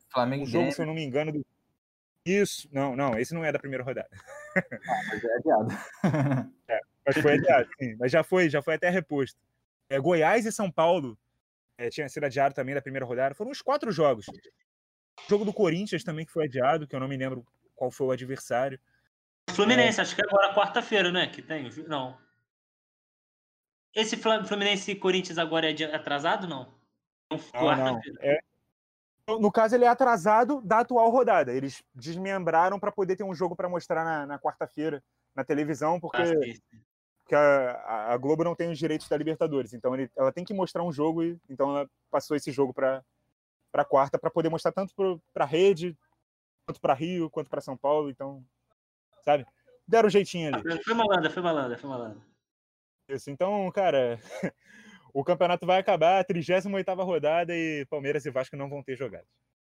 Flamengo um jogo, Grêmio. se eu não me engano, do... Isso, não, não, esse não é da primeira rodada. Ah, mas é adiado. É, mas foi adiado, sim. Mas já foi, já foi até reposto. É, Goiás e São Paulo é, tinha sido adiado também da primeira rodada. Foram uns quatro jogos. O jogo do Corinthians também que foi adiado, que eu não me lembro qual foi o adversário. Fluminense, é. Acho que é agora quarta-feira, né? Que tem? Não. Esse Fluminense e Corinthians agora é atrasado, não? Não, não. É... No caso, ele é atrasado da atual rodada. Eles desmembraram para poder ter um jogo para mostrar na, na quarta-feira na televisão, porque, ah, sim, sim. porque a, a Globo não tem os direitos da Libertadores. Então, ele, ela tem que mostrar um jogo, e então ela passou esse jogo para para quarta, para poder mostrar tanto para a rede, quanto para Rio, quanto para São Paulo. Então, sabe? Deram um jeitinho ali. Foi malandra, foi malandra, foi malandra. Isso, então, cara, o campeonato vai acabar, a trigésima oitava rodada, e Palmeiras e Vasco não vão ter jogado.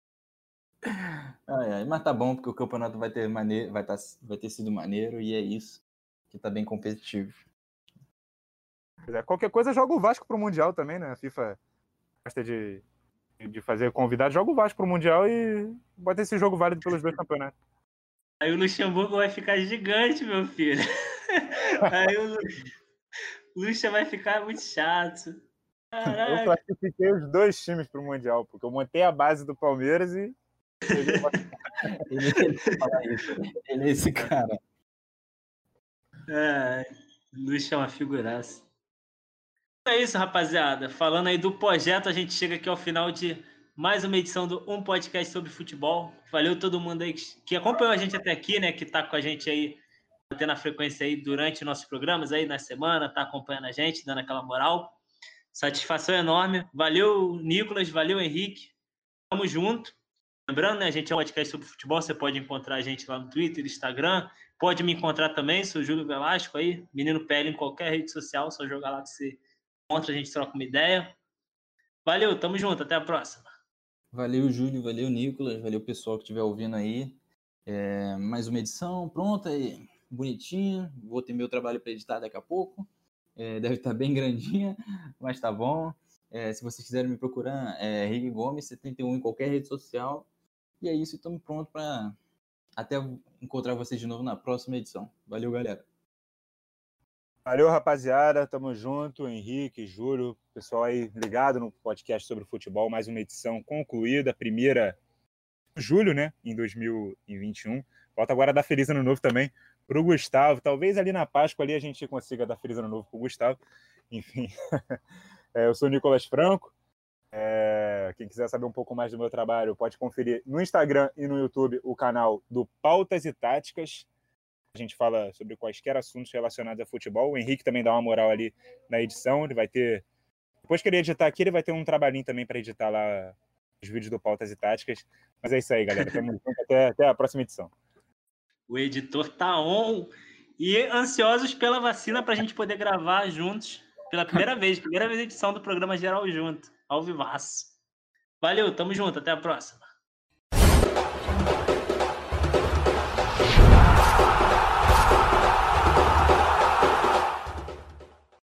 Ai, ai, mas tá bom, porque o campeonato vai ter, maneiro, vai, tá, vai ter sido maneiro, e é isso, que tá bem competitivo. Qualquer coisa, joga o Vasco pro Mundial também, né? A FIFA gosta de, de fazer convidado, joga o Vasco pro Mundial e bota esse jogo válido pelos dois campeonatos. Aí o Luxemburgo vai ficar gigante, meu filho. Aí o Luxa vai ficar muito chato. Caraca. Eu classifiquei os dois times pro Mundial, porque eu montei a base do Palmeiras e... ele, ele, fala isso. Ele é esse cara. É, Luxa é uma figuraça. É isso, rapaziada. Falando aí do projeto, a gente chega aqui ao final de mais uma edição do Um Podcast sobre Futebol. Valeu todo mundo aí que acompanhou a gente até aqui, né? Que tá com a gente aí, tendo a frequência aí durante nossos programas aí na semana, tá acompanhando a gente, dando aquela moral. Satisfação enorme. Valeu, Nicolas. Valeu, Henrique. Tamo junto. Lembrando, né? A gente é um podcast sobre futebol. Você pode encontrar a gente lá no Twitter, Instagram. Pode me encontrar também. Sou Júlio Velasco aí. Menino P L em qualquer rede social. Só jogar lá que você encontra, a gente troca uma ideia. Valeu, tamo junto. Até a próxima. Valeu, Júlio. Valeu, Nicolas. Valeu, pessoal que estiver ouvindo aí. É, mais uma edição pronta e bonitinha. Vou ter meu trabalho para editar daqui a pouco. É, deve estar bem grandinha, mas tá bom. É, se vocês quiserem me procurar, é Henrique Gomes setenta e um em qualquer rede social. E é isso, estamos prontos para até encontrar vocês de novo na próxima edição. Valeu, galera. Valeu, rapaziada. Tamo junto. Henrique, Júlio, pessoal aí ligado no podcast sobre futebol. Mais uma edição concluída. Primeira julho, né? Em dois mil e vinte e um. Falta agora dar Feliz Ano Novo também pro Gustavo. Talvez ali na Páscoa ali a gente consiga dar Feliz Ano Novo pro Gustavo. Enfim. É, eu sou o Nicolas Franco. É, quem quiser saber um pouco mais do meu trabalho pode conferir no Instagram e no YouTube o canal do Pautas e Táticas. A gente fala sobre quaisquer assuntos relacionados a futebol. O Henrique também dá uma moral ali na edição. Ele vai ter... Depois que ele editar aqui, ele vai ter um trabalhinho também para editar lá os vídeos do Pautas e Táticas. Mas é isso aí, galera. Tamo junto. Até, até a próxima edição. O editor tá on. E ansiosos pela vacina para a gente poder gravar juntos pela primeira vez. Primeira vez edição do programa geral junto. Ao vivaço. Valeu, tamo junto. Até a próxima.